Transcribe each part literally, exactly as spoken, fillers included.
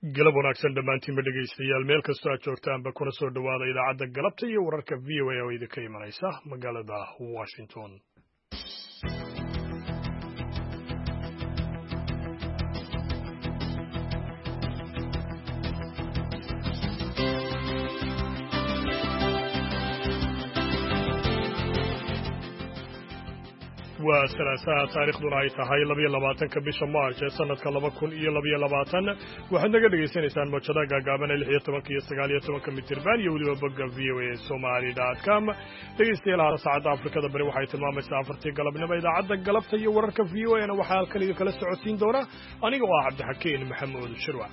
galab wanaagsan dhammaantiinba dhegaystayaal meel kastoo aad joogtaanba kuna soo dhowaada idaacadda galabta iyo wararka v o a oo idinka imanaysa magaalada washington. waa salaasaha taariikhduna ay tahay labiyo labaatanka bisha maarch ee sanadka laba kun iyo labiyo labaatan waxaad naga dhegaysanaysaan mawjada gaagaaban ee lix iyo tobanka iyo sagaal iyo tobanka mitirban iyo weliba bogga v o a somali dot com dhegaystayaal saacadda afrikada bari waxay tilmaamaysaa afartii galabnimo idaacadda galabta iyo wararka v o a na waxaa halkan idinkala socodsiin doona aniga oo ah cabdixakiin maxamuud shirwac.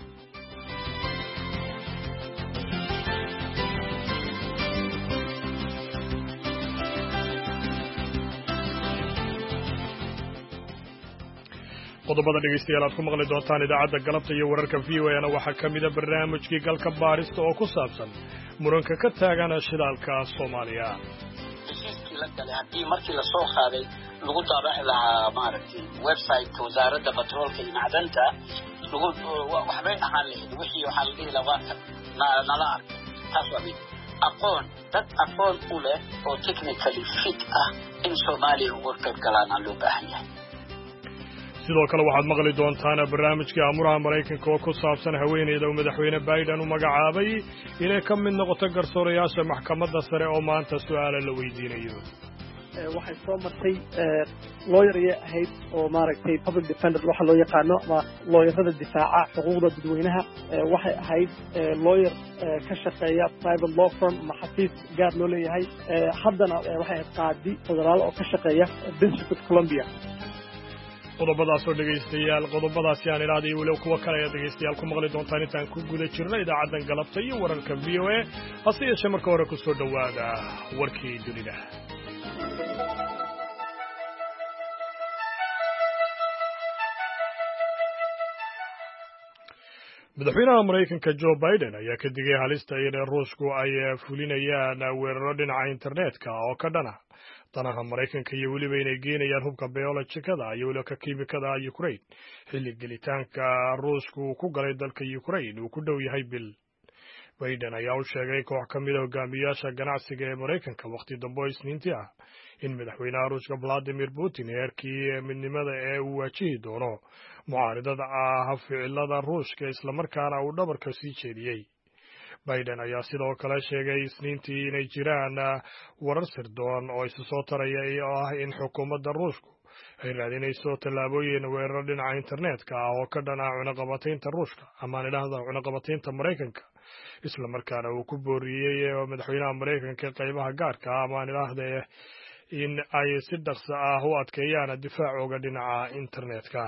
qodobada dhegaystayaal aad ku maqli doontaan idaacadda galabta iyo wararka v o a na waxaa ka mida barnaamijkii galka baarista oo ku saabsan muranka ka taagan shidaalka Soomaaliya. heshiiskii la galay haddii markii la soo qaaday lagu daabaci lahaa maaragtay website wasaaradda batroolka iyo macdanta lagu waxbay ahaan lahayd wixii waxaa la dhihi lahaa nala arkay taas waa mid aqoon dad aqoon u leh oo technically fit ah in Soomaaliya uga qayb galaan loo baahan yahay. sidoo kale waxaad maqli doontaan barnaamijkii amuraha Mareykanka oo ku saabsan haweeneyda uu madaxweyne Biden u magacaabay inay ka mid noqoto garsoorayaasha maxkamadda sare oo maanta su'aalo la weydiinayo. waxay soo martay lawyer ahayd oo maaragtay public defender waxa loo yaqaano ama lawyerada difaaca xuquuqda dadweynaha waxay ahayd lawyer ka shaqeeya private law firm ama xafiis gaar loo leeyahay haddana waxay ahayd qaadi federaal oo ka shaqeeya District of Columbia. qodobadaas oo dhegaystayaal qodobadaasi aan ilaaday weli kuwa kale ee dhegaystayaal ku maqli doontaan intaan ku guda jirno idaacaddan galabta iyo wararka v o a hase yeeshee marka hore ku soo dhowaada warkii dunida. madaxweynaha Mareykanka Joe Biden ayaa ka digay halista in Ruushku ay fulinayaan weeraro dhinaca internetka oo ka dhana danaha Mareykanka iyo weliba inay geenayaan hubka biolojikada iyo weliba kiimikada Ukraine xilli gelitaanka Ruushku ku galay dalka Ukraine uu ku dhow yahay bil. Biden ayaa u sheegay koox ka mid ah hogaamiyaasha ganacsiga ee Mareykanka waqti dambe Isniintii ah in madaxweynaha Ruushka Vladimir Putin heerkii midnimada ee uu waajihi doono mucaaridada ah ficilada Ruushka isla markaana uu dhabarka sii jeediyey. Biden ayaa sidoo kale sheegay Isniintii inay jiraan warar sirdoon oo isu soo taraya oo ah in xukuumadda Ruushku ay raadinayso tallaabooyin weerar dhinaca internetka ah oo ka dhana cunaqabataynta Ruushka ama idhaahda cunaqabataynta Mareykanka isla markaana uu ku booriyey madaxweynaha Mareykanka qaybaha gaarka ah ama idhaahda in ay si dhaqso ah u adkeeyaan difaacooga dhinaca internetka.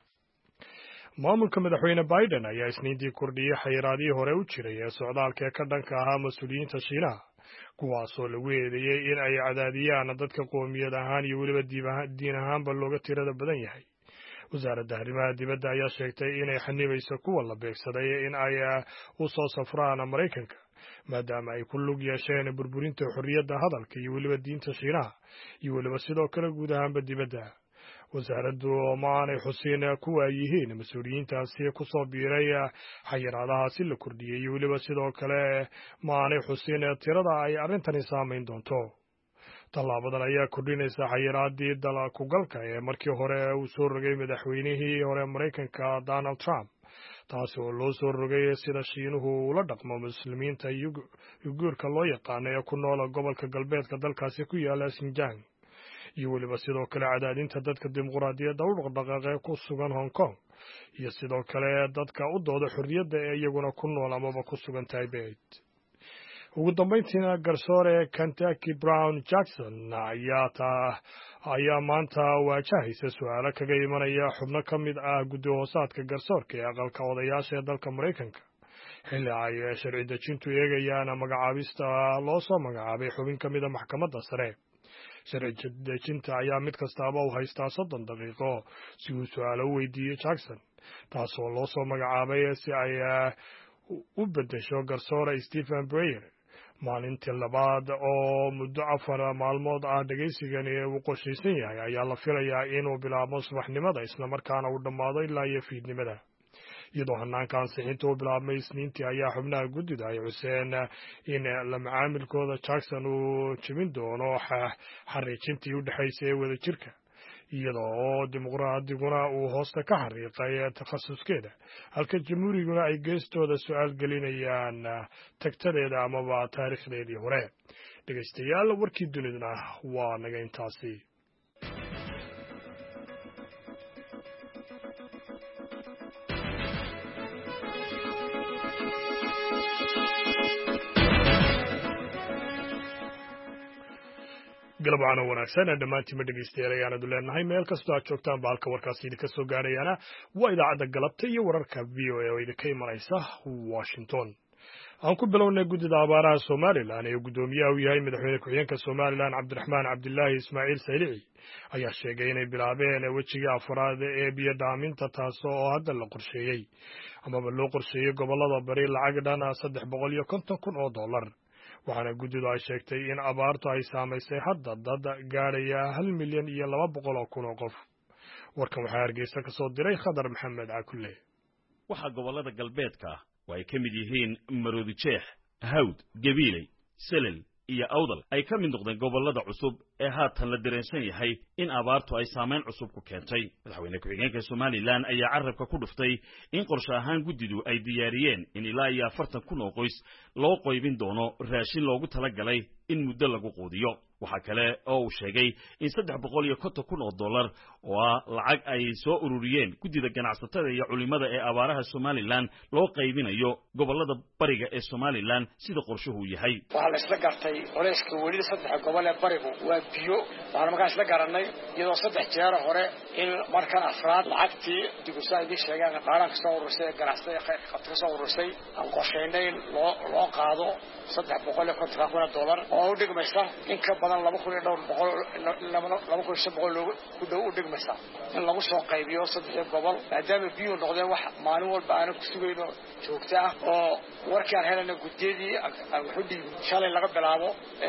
maamulka madaxweyne Biden ayaa Isniintii kordhiyay xayiraadii hore u jiray ee socdaalka ka dhanka ahaa mas'uuliyiinta Shiinaha kuwaasoo lagu eedeeyay in ay cadaadiyaan dadka qoomiyad ahaan iyo weliba diin ahaanba looga tirada badan yahay. wasaaradda arrimaha dibadda ayaa sheegtay inay xanibayso kuwa la beegsaday in ay u soo safraan Mareykanka maadaama ay ku lug yeesheen burburinta xorriyadda hadalka iyo weliba diinta Shiinaha iyo weliba sidoo kale guud ahaanba dibadda. wasaaraddu ma aanay xusin kuwa ay yihiin mas-uuliyiintaasi ku soo biiray xayiraadahaasi la kordhiyey iyo weliba sidoo kale ma aanay xusin tirada ay arrintani saamayn doonto. tallaabadan ayaa kordhinaysa xayiraadii dalkugalka ee markii hore uu soo rogay madaxweynihii hore Mareykanka Donald Trump taasi oo loo soo rogay sida Shiinuhu ula dhaqmo muslimiinta Uyghurka loo yaqaano ee ku nool gobolka galbeedka dalkaasi ku yaala Xinjiang iyo weliba sidoo kale cadaadinta dadka dimuqraadiyadda u dhaqdhaqaaqay ku sugan Hong Kong iyo sidoo kale dadka u dooda xorriyadda ee iyaguna ku nool amaba ku sugan Tibet. ugu dambeyntiina garsoore Kentucky Brown Jackson ayaa taa ayaa maanta waajahaysa su'aalo kaga imanaya xubno ka mid ah guddi hoosaadka garsoorka ee aqalka odayaasha ee dalka Mareykanka xilli ay sharci dejintu eegayaan magacaabista loo soo magacaabay xubin ka mid ah maxkamadda sare. sharci dejinta ayaa mid kastaaba u haystaa soddon daqiiqo si uu su'aalo u weydiiyo Jackson taasoo loo soo magacaabay si ay u beddesho garsoore Stephen Breyer. maalintii labaad oo muddo afar maalmood ah dhegaysigani uu qorshaysan yahay ayaa la filayaa inuu bilaabo subaxnimada isla markaana uu dhammaado ilaa iyo fiidnimada. iyadoo hanaanka ansixinta u bilaabmay isniintii ayaa xubnaha guddida ay xuseen in la macaamilkooda Jackson uu jebin doono xariijintii u dhexaysay ee wadajirka iyada oo dimuqraadiguna uu hoosta ka xariiqay takhasuskeeda halka jamhuuriguna ay geestooda su-aal gelinayaan tagtadeeda amaba taariikhdeedii hore. dhegaystayaal warkii duniduna waa naga intaasi. galab wacan wanaagsan dhammaantiinba dhegaystayaal ayaanadu leenahay meel kastoo aad joogtaan ba halka warkaasi idinka soo gaarayaana waa idaacadda galabta iyo wararka v o a oo idinka imanaysa Washington. aan ku bilownay guddida abaaraha Somaliland ee guddoomiyaha u yahay madaxweyne ku-xigeenka Somaliland Cabdiraxmaan Cabdilaahi Ismaaciil Saylici ayaa sheegay inay bilaabeen wejigii afraad ee biyo dhaaminta taasoo oo hadda la qorsheeyey amaba loo qorsheeyey gobollada bari lacag dhan saddex boqol iyo konton kun oo dollar. waxaana guddidu ay sheegtay in abaartu ay saamaysay hadda dad gaadhaya hal milyan iyo laba boqol oo kun oo qof. warkan waxaa Hargeysa ka soo diray Khadar Maxamed Cakulle. waxaa gobollada galbeedka oo ay ka mid yihiin Maroodi Jeex, Hawd, Gabiley, Selel iyo Awdal ay ka mid noqdeen gobollada cusub ee haatan la dareensan yahay in abaartu ay saameyn cusub ku keentay. madaxweyne ku-xigeenka Somaliland ayaa carrabka ku dhuftay in qorshe ahaan guddidu ay diyaariyeen in ilaa iyo afartan kun oo qoys loo qoybin doono raashin loogu talagalay in muddo lagu quudiyo. waxaa kale oo uu sheegay in saddex boqol iyo konton kun oo dollar oo ah lacag ay soo ururiyeen guddida ganacsatada iyo culimada ee abaaraha Somaliland loo qaybinayo gobollada bariga ee Somaliland sida qorshuhu yahay. waxaa la isla gartay culayska weli saddex gobol ee barigu waa biyo. waxaan markaa isla garanay iyadoo saddex jeer hore in markan afraad lacagtii digusa ay sheegaan qaranka soo urursay ganacsatada khayrka qabta soo urursay aan qorsheynay loo loo qaado saddex boqol iyo konton kun oo dollar oo u dhigmaysa in ka badan laba kun iyo dhowr boqol laba kun iyo shan boqol ku dhow u dhigmaysa in lagu soo qaybiyo saddex gobol maadaama biyo noqdeen wax maalin walba aan ku sugayno joogto ah oo warkaan helana guddiyadii aan wuxuu dhiibay shalay laga bilaabo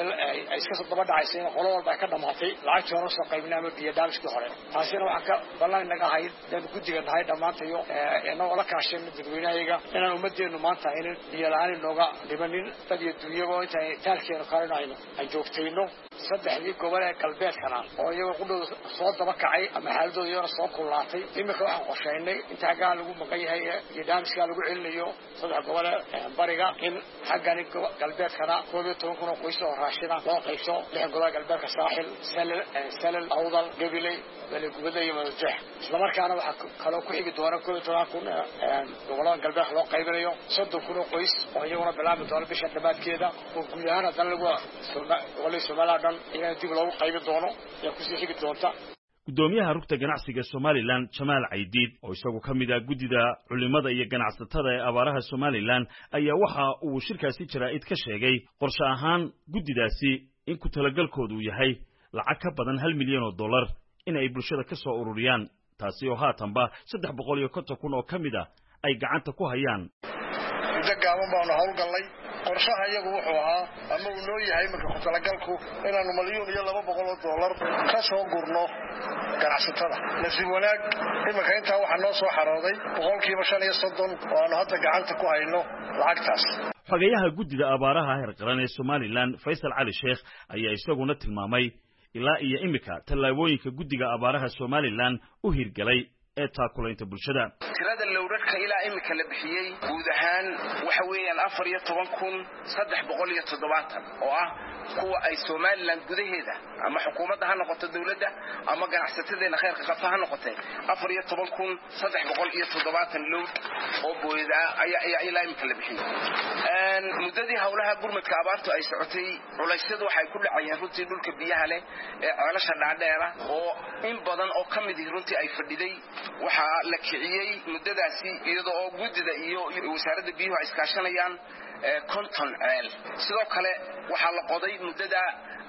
ay iska soo daba dhacaysa in qolo walba ka dhamaatay lacagtii hore soo qaybinaa biyo dhaamishkii hore. taasina waxaa ka ballan naga ahayd dad guddiga nahay dhammaantayo inoo la kaasheen dadweynahayaga inaan ummadeenu maanta aynan biyo la-aan inooga dhimanin dad iyo dunyagoo intaan taalkeenu karinayno aan joogtayno. saddexdii gobol ee galbeedkana oo iyagoo qudhooda soo daba kacay ama xaaladooda iyagona soo kullaatay iminka waxaan qorsheynay inta haggaa lagu maqan yahay iyo dhaamiskaa lagu celinayo saddex gobol ee bariga in xaggani galbeedkana koob iyo toban kun oo qoys oo raashina loo qaybso lixan gobol galbeedka saaxil salel salel awdal gabiley balegubada iyo madajeex. islamarkaana waxaa kaloo ku xigi doona koob iyo toban kun gobolada galbeedka loo qaybinayo soddon kun oo qoys oo iyaguna bilaami doona bisha dhammaadkeeda oo guud ahaan haddana lagu gobolada Somaliland inaan dib loogu qaybin doono ayaa kusii xigi doonta. guddoomiyaha rugta ganacsiga Somaliland Jamaal Caydiid oo isagu ka mid ah guddida culimada iyo ganacsatada ee abaaraha Somaliland ayaa waxa uu shirkaasi jaraa'id ka sheegay qorshe ahaan guddidaasi in ku talagalkoodu yahay lacag ka badan hal milyan oo dollar in ay bulshada ka soo ururiyaan taasi oo haatanba saddex boqol iyo konton kun oo ka mid ah ay gacanta ku hayaan. muddo gaaban baanu howlgallay qorshaha iyagu wuxuu ahaa ama uu noo yahay marka ku talagalku inaanu malyan iyo laba boqol oo dollar ka soo gurno ganacsatada. nasiib wanaag iminka intaa waxaa noo soo xarooday boqolkiiba shan iyo soddon oo aanu hadda gacanta ku hayno lacagtaas. xogeyaha guddida abaaraha heer qaran ee Somaliland Faysal Cali Sheekh ayaa isaguna tilmaamay ilaa iyo imika tallaabooyinka guddiga abaaraha Somaliland u hirgalay ee taakulaynta bulshada. tirada lowrarka ilaa imika la bixiyay guud ahaan waxa weeyaan afar iyo toban kun saddex boqol iyo toddobaatan oo ah kuwa ay Somaliland gudaheeda ama xukuumadda ha noqoto dawladda ama ganacsatada khayrka qabta ha noqotay afar iyo toban kun saddex boqol iyo toddobaatan lowr oo booyada ayaa ilaa imika la bixiyay. aan muddadii hawlaha gurmadka abaartu ay socotay culaysyadu waxay ku dhacayeen runtii dhulka biyaha leh ee ceelasha dhaadheera oo in badan oo kamid ah runtii ay fadhiday waxaa la kiciyay muddadaasi iyadoo oo guddida iyo wasaaradda biyuhu ay iskaashanayaan konton ceel. sidoo kale waxaa la qoday muddada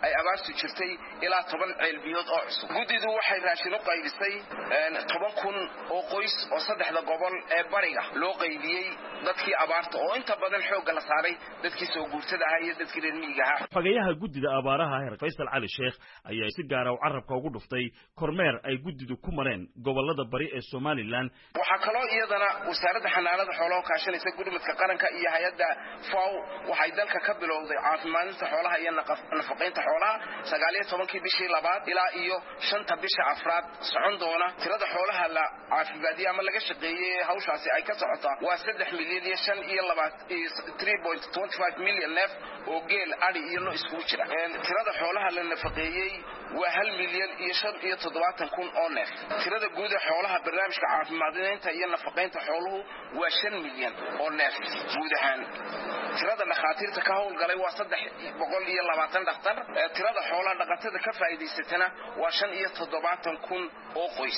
ay abaartu jirtay ilaa toban ceel biyood oo cusub gudidu waxay raashin u qaybisay toban kun oo qoys oo saddexda gobol ee bariga loo qaybiyay dadkii abaarta oo inta badan xoog la saaray dadkii soo guurtada ah iyo dadkii reer miyiga ah xogayaha gudida abaaraha heer Faysal Cali Sheekh ayaa si gaar ah carabka ugu dhuftay kormeer ay gudidu ku mareen gobolada bari ee Somaliland waxa kaloo iyadana wasaaradda xanaanada xoolaha kaashanaysa gudumidka qaranka iyo hay'adda F A O waxay dalka ka bilowday caafimaadinta xoolaha iyo nafaqeynta xoolaha sagaal iyo tobankii bishii labaad ilaa iyo shanta bisha afraad socon doona tirada xoolaha la caafimaadiyo ama laga shaqeeyay hawshaasi ay ka socoto waa saddex milyan iyo shan iyo three point two five million neef oo geel ari iyo lo isku jira tirada xoolaha la nafaqeeyay waa hal milyan iyo shan iyo toddobaatan kun oo neef tirada guud ee xoolaha barnaamijka caafimaadinta iyo nafaqeynta xooluhu waa shan milyan oo neef guud ahaan tirada dhaqaatiirta ka howlgalay waa saddex boqol iyo labaatan dhakhtar tirada xoolaha dhaqatada ka faa'iideysatana waa shan iyo toddobaatan kun oo qoys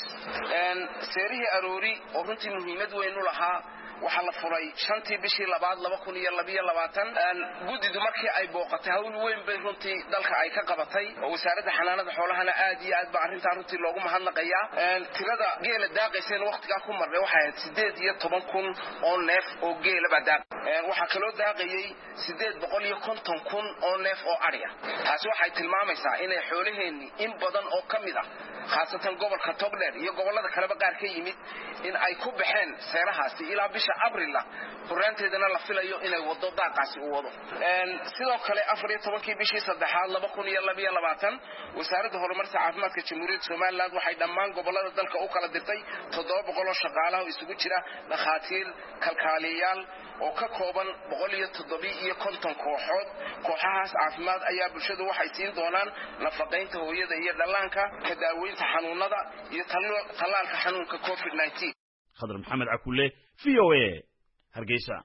seerihii aroori oo runtii muhiimad weyn u lahaa waxa la furay shantii bishii labaad laba kun iyo laba iyo labaatan gudidu markii ay booqatay hawl weyn bay runtii dalka ay ka qabatay oo wasaaradda xanaanada xoolahana aad iyo aad ba arrinta runtii loogu mahadnaqayaa tirada geela daaqaysan waqtiga ku marnay waxa ahayd sideed iyo toban kun oo neef oo geela ba daaq waxa kaloo daaqayay sideed boqol iyo konton kun oo neef oo ari ah taasi waxay tilmaamaysaa inay xoolaheeni in badan oo kamid ah khaasatan gobolka Togdheer iyo gobolada kale ba qaar ka yimid in ay ku baxeen seerahaasi ilaa bisha Abriil horaanteedana la filayo inay wado daaqaasi u wado sidoo kale afar iyo tobankii bishii saddexaad laba kun iyo laba iyo labaatan wasaaradda horumarka caafimaadka Jamhuuriyadda Soomaaliland waxay dhammaan gobolada dalka u kala dirtay toddoba boqol oo shaqaalaha oo isugu jira dhakhaatiir kalkaaliyayaal oo ka kooban boqol iyo toddoba iyo konton kooxood kooxahaas caafimaad ayaa bulshadu waxay siin doonaan nafaqeynta hooyada iyo dhallaanka ka daaweynta xanuunada iyo tallaalka xanuunka covid nineteen Khadar Maxamed Akule V O A Hargeysa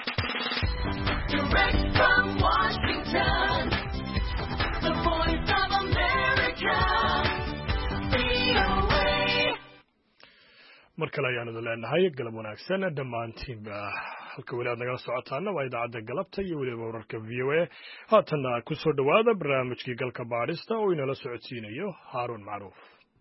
Direct from Washington The Voice of America V O A mar kale ayaan idin leenahay galab wanaagsan dhammaantiinba halka weli aad nagala socotaana waa idaacadda galabta iyo weliba wararka V O A haatanna ku soo dhowaada barnaamijkii galka baadhista oo inala socodsiinayo Haaruun Macruuf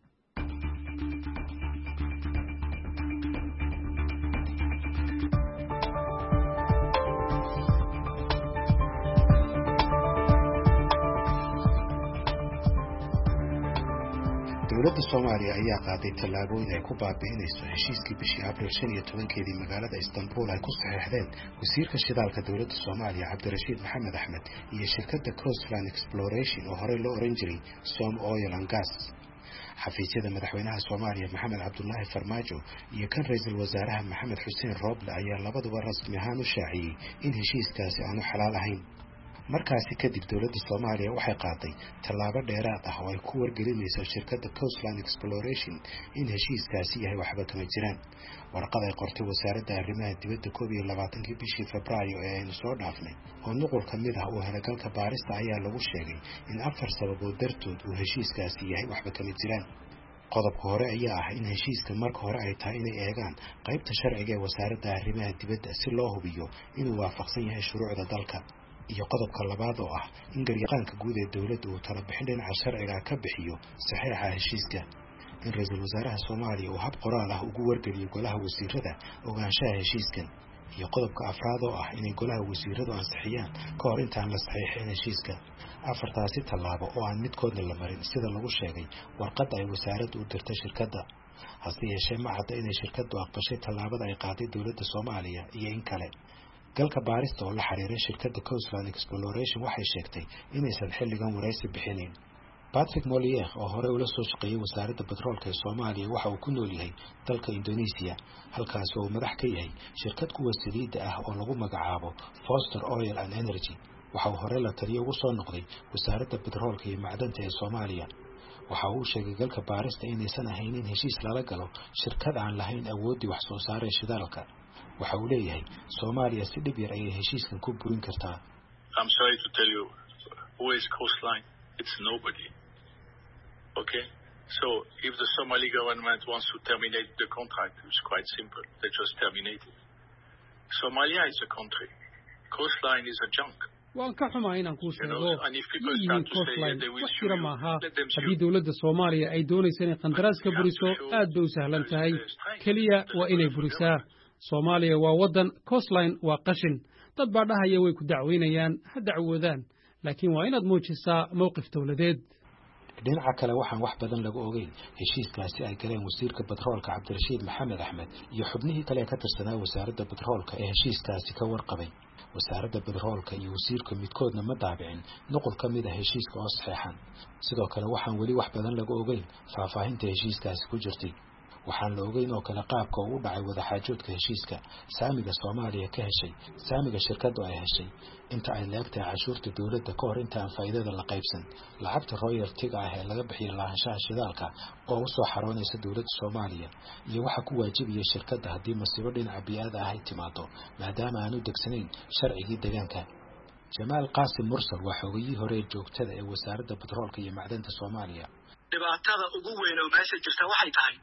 dowladda Soomaaliya ayaa qaaday tallaabooyin ay ku baabi'inayso heshiiskii bishii Abriil shan iyo tobankeedii magaalada Istanbul ay ku saxeexdeen wasiirka shidaalka dowladda Soomaaliya Cabdirashiid Maxamed Axmed iyo shirkadda Coastline Exploration oo horey loo oran jiray Som Oil and Gas xafiisyada madaxweynaha Soomaaliya Maxamed Cabdullaahi Farmaajo iyo kan ra'iisul wasaaraha Maxamed Xuseen Roble ayaa labaduba rasmi ahaan u shaaciyay in heshiiskaasi aanu xalaal ahayn markaasi kadib dowladda Soomaaliya waxay qaaday tallaabo dheeraad ah oo ay ku wargelinayso shirkadda Coastline Exploration in heshiiskaasi yahay waxba kama jiraan warqad ay qortay wasaaradda arrimaha dibadda koob iyo labaatankii bishii Febraayo ee aynu soo dhaafnay oo nuqul ka mid ah oo helagalka baarista ayaa lagu sheegay in afar sababood dartood uu heshiiskaasi yahay waxba kama jiraan qodobka hore ayaa ah in heshiiska marka hore ay tahay inay eegaan qaybta sharciga ee wasaaradda arrimaha dibadda si loo hubiyo inuu waafaqsan yahay shuruucda dalka iyo qodobka labaad oo ah in garyaqaanka guud ee dawladda uu tala bixin dhinaca sharciga ka bixiyo saxiixa heshiiska in ra'iisul wasaaraha Soomaaliya uu hab qoraal ah ugu wargeliyo golaha wasiirada ogaanshaha heshiiskan iyo qodobka afraad oo ah in golaha wasiiradu ansixiyaan ka hor intaan la saxiixin heshiiska afartaasi tallaabo oo aan midkoodna la marin sida lagu sheegay warqadda ay wasaaraddu u dirtay shirkadda hase yeeshee ma cadda inay shirkaddu aqbashay tallaabada ay qaaday dowladda Soomaaliya iyo in kale galka baarista oo la xiriiray shirkadda Coastline Exploration waxay sheegtay inaysan xilligan wareysi bixinin Patrick Molière oo hore ula soo shaqeeyay wasaaradda batroolka ee Soomaaliya waxa uu ku nool yahay dalka Indonesia halkaas oo madax ka yahay shirkad kuwa saliidda ah oo lagu magacaabo Foster Oil and Energy waxa uu hore la taliyo ugu soo noqday wasaaradda batroolka iyo macdanta ee Soomaaliya waxa uu sheegay galka baarista inaysan ahayn in heshiis lala galo shirkad aan lahayn awoodii wax soo saar ee shidaalka waxa uu leeyahay Soomaaliya si dhib yar ay heshiiskan ku burin kartaa I'm sorry to tell you who is Coastline it's nobody okay so if the Somali government wants to terminate the contract it's quite simple they just terminate it Somalia is a country Coastline is a junk waan ka xumaa inaan kuu sheego yihiin coastline wax jira maaha haddii dowladda soomaaliya ay doonaysa inay qandaraas ka buriso aad bay u sahlan tahay keliya waa inay burisaa soomaaliya waa waddan coastline waa qashin dad baa dhahaya way ku dacweynayaan ha dacwoodaan laakiin waa inaad muujisaa mowqif dowladeed dhinaca kale waxaan wax badan lagu ogeyn heshiiskaasi ay galeen wasiirka batroolka cabdirashiid maxamed axmed iyo xubnihii kale ee ka tirsanaa wasaaradda batroolka ee heshiiskaasi ka warqabay wasaaradda batroolka iyo wasiirka midkoodna ma daabicin nuqul ka mid ah heshiiska oo saxeexan sidoo kale waxaan weli wax badan lagu ogeyn faahfaahinta heshiiskaasi ku jirtay waxaan la ogeyn oo kale qaabka uu u dhacay wadaxaajoodka heshiiska saamiga soomaaliya ka heshay saamiga shirkaddu ay heshay inta ay leegtahay cashuurta dowladda ka hor inta aan faa'iidada la qaybsan lacagta royaltiga ah ee laga bixiyo lahaanshaha shidaalka oo u soo xaroonaysa dowladda soomaaliya iyo waxa ku waajibaya shirkadda haddii masiibo dhinaca bii'ada ah ay timaado maadaama aan u degsanayn sharcigii deegaanka jamaal qaasim mursal waa xogayihii hore ee joogtada ee wasaaradda batroolka iyo macdanta soomaaliya dhibaatada ugu weyn oo meesha jirta waxay tahay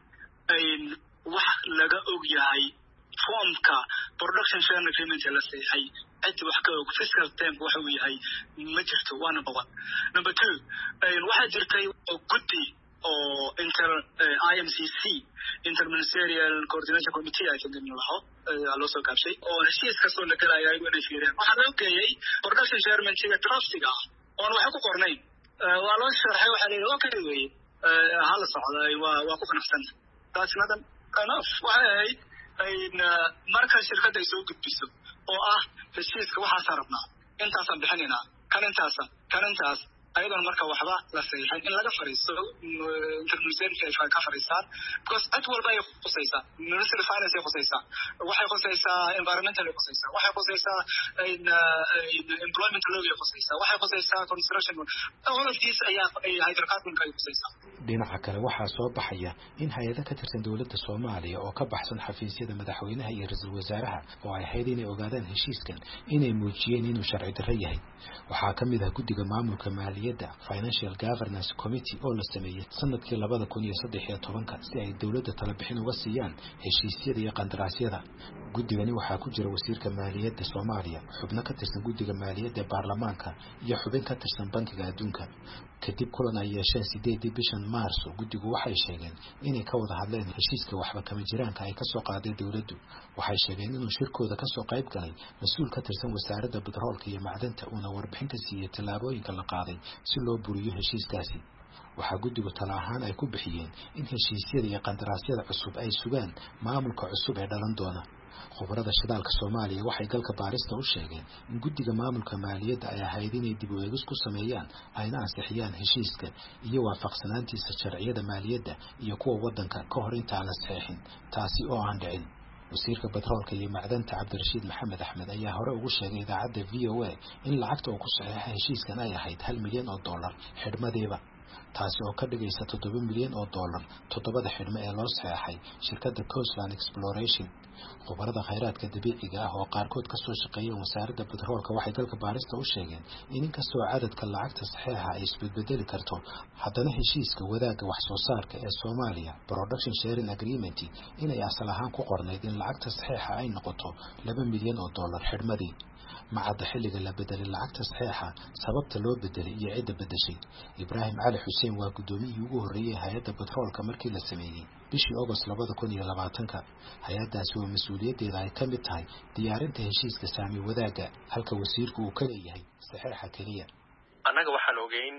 wax laga og yahay formka production sharing agreement la saxay cid wax ka og fiscal term waxa uu yahay ma jirto waa number one number two waxa jirtay guddi oo inter I M C C interministerial coordination committee ay fadhiyeen laho loo soo gaabshay oo heshiis ka soo nagalaya ay wada fiireen waxa loo geeyay production sharing siga traffiga oo waxa ku qornay waa loo sharxay waxa la yiraahdo okay way hal socday waa waa ku qanacsan that's not enough why in marka shirkadda ay soo gudbiso oo ah heshiiska waxa sarabnaa intaas aan bixinayna kan intaas kan intaas ayadana marka waxba la saxiixay in laga fariisto interministerial ka fariistaan because at walba ay qosaysa ministry of finance ay qosaysa waxay qosaysa environmental ay qosaysa waxay qosaysa in employment law ay qosaysa waxay qosaysa construction all of these ayaa ay hydrocarbon ka qosaysa dhinaca kale waxaa soo baxaya in hay-ado ka tirsan dowladda soomaaliya oo ka baxsan xafiisyada madaxweynaha iyo ra-iisul wasaaraha oo ay ahayd inay ogaadaan heshiiskan inay muujiyeen inuu sharci darro yahay waxaa ka mid ah guddiga maamulka maaliyadda financial governance committee oo la sameeyey sanadkii labada kun iyo saddex iyo tobanka si ay dowladda tala bixin uga siiyaan heshiisyada iyo qandaraasyada guddigani waxaa ku jira wasiirka maaliyadda soomaaliya xubno ka tirsan guddiga maaliyadda ee baarlamaanka iyo xubin ka tirsan bankiga adduunka kadib kulan ay yeesheen sideedii bishan maarso guddigu waxay sheegeen inay ka wada hadleen heshiiska waxba kama jiraanka ay ka soo qaaday dowladdu waxay sheegeen inuu shirkooda ka soo qayb galay mas-uul ka tirsan wasaaradda batroolka iyo macdanta uuna warbixin ka siiyey tallaabooyinka la qaaday si loo buriyo heshiiskaasi waxaa guddigu tala ahaan ay ku bixiyeen in heshiisyada iyo qandaraasyada cusub ay sugaan maamulka cusub ee dhalan doona khubarada shidaalka soomaaliya waxay galka baarista u sheegeen in guddiga maamulka maaliyadda ay ahayd inay dib u eegis ku sameeyaan ayna ansixiyaan heshiiska iyo waafaqsanaantiisa sharciyada maaliyadda iyo kuwa waddanka ka hor intaan la saxeexin taasi oo aan dhicin wasiirka batroolka iyo macdanta cabdirashiid maxamed axmed ayaa hore ugu sheegay idaacadda v o a in lacagta uu ku saxeexay heshiiskan ay ahayd hal milyan oo dollar xidhmadiiba taasi oo ka dhigaysa toddoba milyan oo dollar toddobada xidhmo ee loo saxeexay shirkadda coastline exploration khubarada khayraadka dabiiciga ah oo qaarkood ka soo shaqeeyeen wasaaradda batroolka waxay galka baarista u sheegeen in inkastoo cadadka lacagta saxeexa ay isbedbedeli karto haddana heshiiska wadaagga wax soo saarka ee soomaaliya production sharing agreement inay asal ahaan ku qornayd in lacagta saxeexa ay noqoto laba milyan oo dollar xidhmadii macadda xilliga la bedelay lacagta saxeexa sababta loo bedelay iyo cidda bedeshay ibraahim cali xuseen waa guddoomiyihii ugu horreeyey hay-adda batroolka markii la sameeyey bishii agost labada kun iyo labaatanka hay-addaasi oo mas-uuliyaddeeda ay ka mid tahay diyaarinta heshiiska saami wadaagga halka wasiirku uu ka leeyahay saxeexa keliya annaga waxaan ogeyn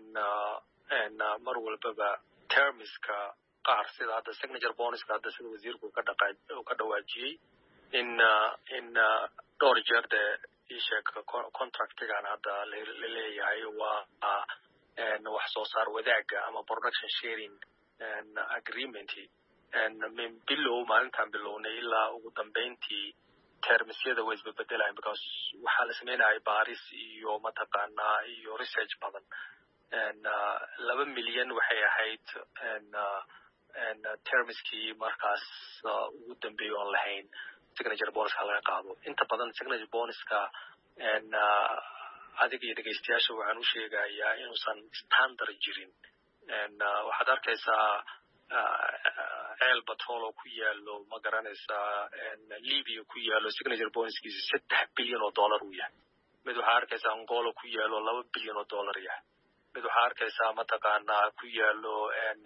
mar walbaba termiska qaar sida hadda signature bonuska hadda sida wasiirku ka dhaqa uu ka dhawaajiyey in in dhowr jeer de isheeg contractigan hadda la leeyahay waa wax soo saar wadaaga ama production sharing agreement min bilow maalintaan bilownay ilaa ugu dambeyntii termisyada way isbedbedelayan because waxaa la sameynaya baaris iyo mataqaanaa iyo research badan laba milyan waxay ahayd termiskii markaas ugu dambeeya oon lahayn signature bonuska laga qaado inta badan signature bonuska adiga iyo dhegeystayaasha waxaan u sheegayaa inuusan standard jirin waxaad arkaysaa ceel batrol oo ku yaalo ma garanaysaa libya ku yaalo signature bonuskiisa saddex bilyan oo dollar uu yahay mid waxaa arkaysaa angola ku yaalo laba bilyan oo dollar yahay mid waxaa arkaysaa mataqaanaa ku yaalo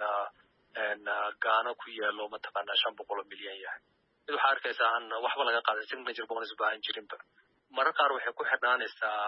gaano ku yaalo mataqaanaa shan boqol oo milyan yahay mid waxaa arkaysaa aan waxba laga qaadan signature bonus baahan jirinba marar qaar waxay ku xidhnaanaysaa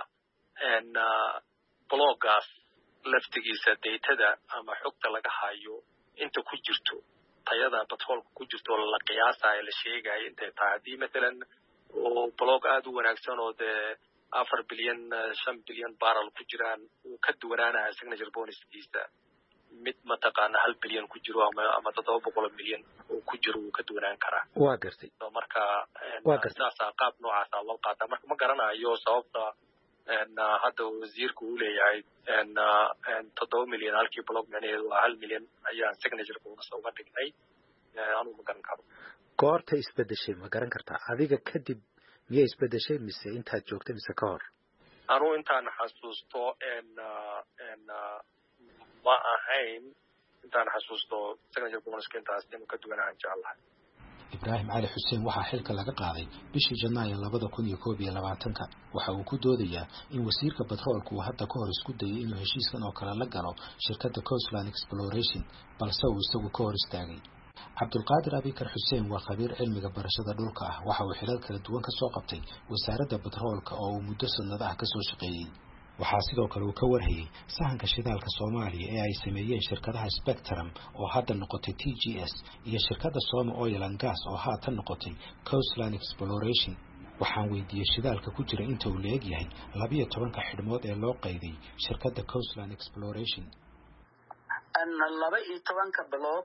bloggaas laftigiisa datada ama xogta laga hayo inta ku jirto tayada batroolka ku jirto la qiyaasayo la sheegayo intay tahay haddii matalan oo blog aad u wanaagsan oo dee afar bilyan shan bilyan barrel ku jiraan uu ka duwanaanaya signature bonuskiisa mid mataqaana hal bilyan ku jiro ama ama toddoba boqol milyan oo ku jiro uu ka duwanaan karaa waa gartay marka saasaa qaab noocaasa loo qaataa marka ma garanayo sababta hadda wasiirku uu leeyahay toddoba milyan halkii blog macnaheedu waa hal milyan ayaan signature bonus uga dhignay anuu ma garan karo goorta isbedeshay ma garan kartaa adiga kadib miyay isbedeshay mise intaad joogtay mise ka hor anuu intaan xasuusto ma ahayn intaan xasuusto signature bonuska intaas inuu ka duwanaan jeclahay ibraahim cali xuseen waxaa xilka laga qaaday bishii janaayo labada kun iyo koob iyo labaatanka waxa uu ku doodayaa in wasiirka batroolka uu hadda ka hor isku dayay inuu heshiiskan oo kale la galo shirkadda coastline exploration balse uu isagu ka hor istaagay cabdulqaadir abikar xuseen waa khabiir cilmiga barashada dhulka ah waxa uu xilal kala duwan ka soo qabtay wasaaradda batroolka oo uu muddo sanado ah ka soo shaqeeyey waxaa sidoo kale uu ka warhayay sahanka shidaalka Soomaaliya ee ay sameeyeen shirkadaha Spectrum oo hadda noqotay T G S iyo shirkadda Soma Oil and Gas oo hadda noqotay Coastline Exploration waxaan weydiiyay shidaalka ku jira inta uu leeyahay laba iyo toban ka xidhmood ee loo qayday shirkadda Coastline Exploration an laba iyo toban ka block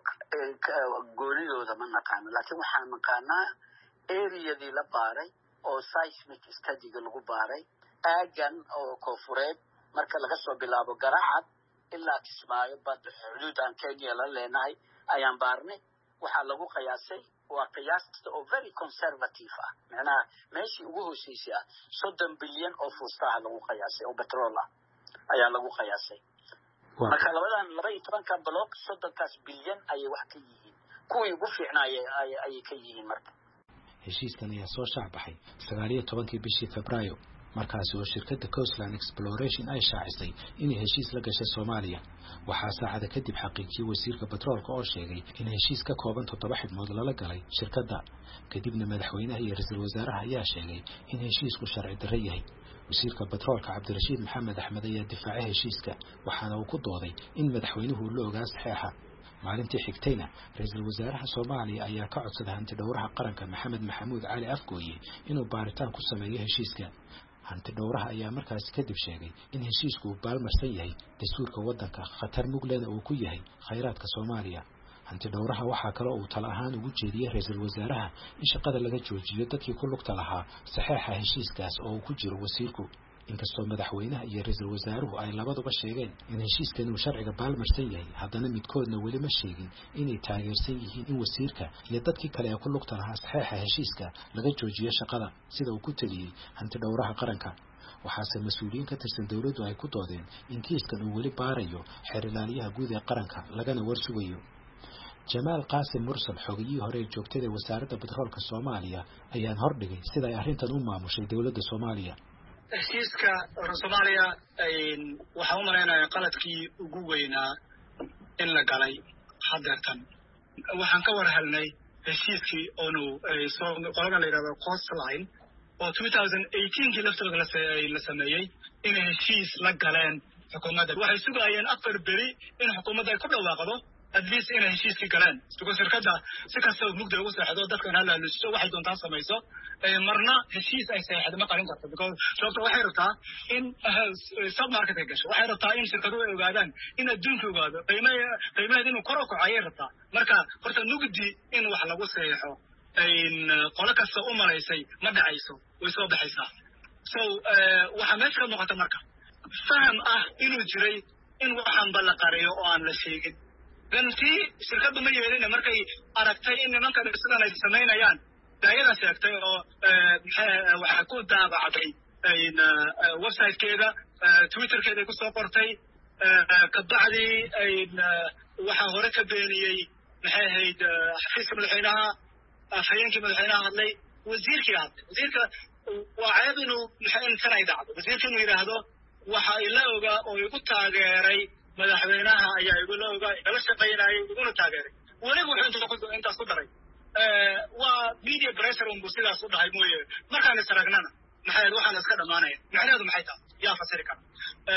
goonidooda ma naqaan laakiin waxaan naqaanaa area-dii la baaray oo seismic study-ga lagu baaray aagan oo koonfureed marka laga soo bilaabo Garacad ilaa Kismaayo bad xuduud aan Kenya la leenahay ayaan baarnay waxaa lagu qiyaasay waa qiyaasta oo very conservative ah macnaha meeshii ugu hooseysay soddon bilyan oo fuustaha lagu qiyaasay oo petrol ah ayaa lagu qiyaasay marka labadan laba iyo toban ka block soddonkaas bilyan ayay wax ka yihiin kuwii ugu fiicnaayay ayay ka yihiin marka heshiiskan ayaa soo shaabaxay sagaal iyo tobankii bishii Febraayo markaas oo shirkadda Coastline Exploration ay shaacisay inay heshiis la gashay Soomaaliya waxaa saacada kadib xaqiijiyay wasiirka batroolka oo sheegay in heshiis ka kooban toddoba xidhmood lala galay shirkadda kadibna madaxweynaha iyo ra'iisul wasaaraha ayaa sheegay in heshiisku sharci darro yahay wasiirka batroolka Cabdirashiid Maxamed Axmed ayaa difaacay heshiiska waxaana uu ku dooday in madaxweynuhu la ogaa saxiixa maalintii xigtayna ra'iisul wasaaraha Soomaaliya ayaa ka codsaday hanti dhowraha qaranka Maxamed Maxamuud Cali Afgooye inuu baaritaan ku sameeyo heshiiska hanti dhowraha ayaa markaas kadib sheegay in heshiisku uu baalmarsan yahay dastuurka waddanka khatar muglena uu ku yahay khayraadka Soomaaliya hanti dhowraha waxaa kale oo uu tala ahaan ugu jeediyay ra'iisul wasaaraha in shaqada laga joojiyo dadkii ku lugta lahaa saxiixa heshiiskaas oo uu ku jiro wasiirku inkastoo madaxweynaha iyo ra'iisul wasaaruhu ay labaduba sheegeen in heshiiskan uu sharciga baalmarsan yahay haddana midkoodna weli ma sheegin inay taageersan yihiin in wasiirka iyo dadkii kale ee ku lugta lahaa saxiixa heshiiska laga joojiyo shaqada sida uu ku taliyay hanti dhowraha qaranka waxaase mas-uuliyiin ka tirsan dawladdu ay ku doodeen in kiiskan uu weli baarayo xeer ilaaliyaha guud ee qaranka lagana warsugayo jamaal qaasim mursal xogiyihii hore ee joogtada wasaaradda batroolka Soomaaliya ayaan hordhigay sida ay arrintan u maamushay dawladda Soomaaliya heshiiska Soomaaliya waxaa u maleynayaa qaladkii ugu weynaa in la galay hadeertan waxaan ka war helnay heshiiskii oonu qoladan la yidhahdo Coastline oo two thousand eighteen kii laftooda la sameeyey inay heshiis la galeen xukuumadda waxay sugayeen afar beri in xukuumadda ay ku dhawaaqdo at least inay heshiiskii galeen because shirkadda si kasta mugda ugu seexdo dadkan hala lusiso waxay doontaa samayso marna heshiis ay saxeexdo ma qarin karto because sababta waxay rabtaa in submarket ay gasho waxay rabtaa in shirkaduhu ay ogaadaan in adduunka ogaado qiimaha qiimaheeda inuu kor u kaco ayay rabtaa marka horta nugdi in wax lagu saxeexo qolo kasta u malaysay ma dhacayso way soo baxaysaa so waxaa meesha ka muuqata marka faham ah inuu jiray in waxaan balla qariyo oo aan la sheegin dantii shirkaddu ma yeelina markay aragtay in nimankan sidan ay samaynayaan daayada sheegtay oo waxaa ku daabacday websitekeeda twitterkeeda ay kusoo qortay kabacdii waxaa hore ka beeniyey maxay ahayd xafiiska madaxweynaha afhayeenkii madaxweynaha hadlay wasiirkii hadlay wasiirka waa ceeb inuu in kan ay dhacdo wasiirka inuu yidhaahdo waxa ila ogaa oo igu taageeray madaxweynaha ayaa igula ogaa igala shaqaynayay iguna taageeray weliba wuxuu intaas ku daray waa media pressure unbu sidaas u dhahay mooye markaan is aragnana maxay waxaan iska dhamaanaya macnaheedu maxay tahay yaa fasiri kara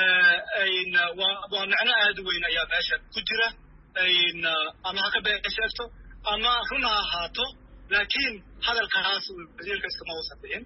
waa waa macno aad u weyn ayaa meesha ku jira ama ha ka been sheegto ama run ha ahaato laakiin hadalkaas wasiirka iskama uusan dhicin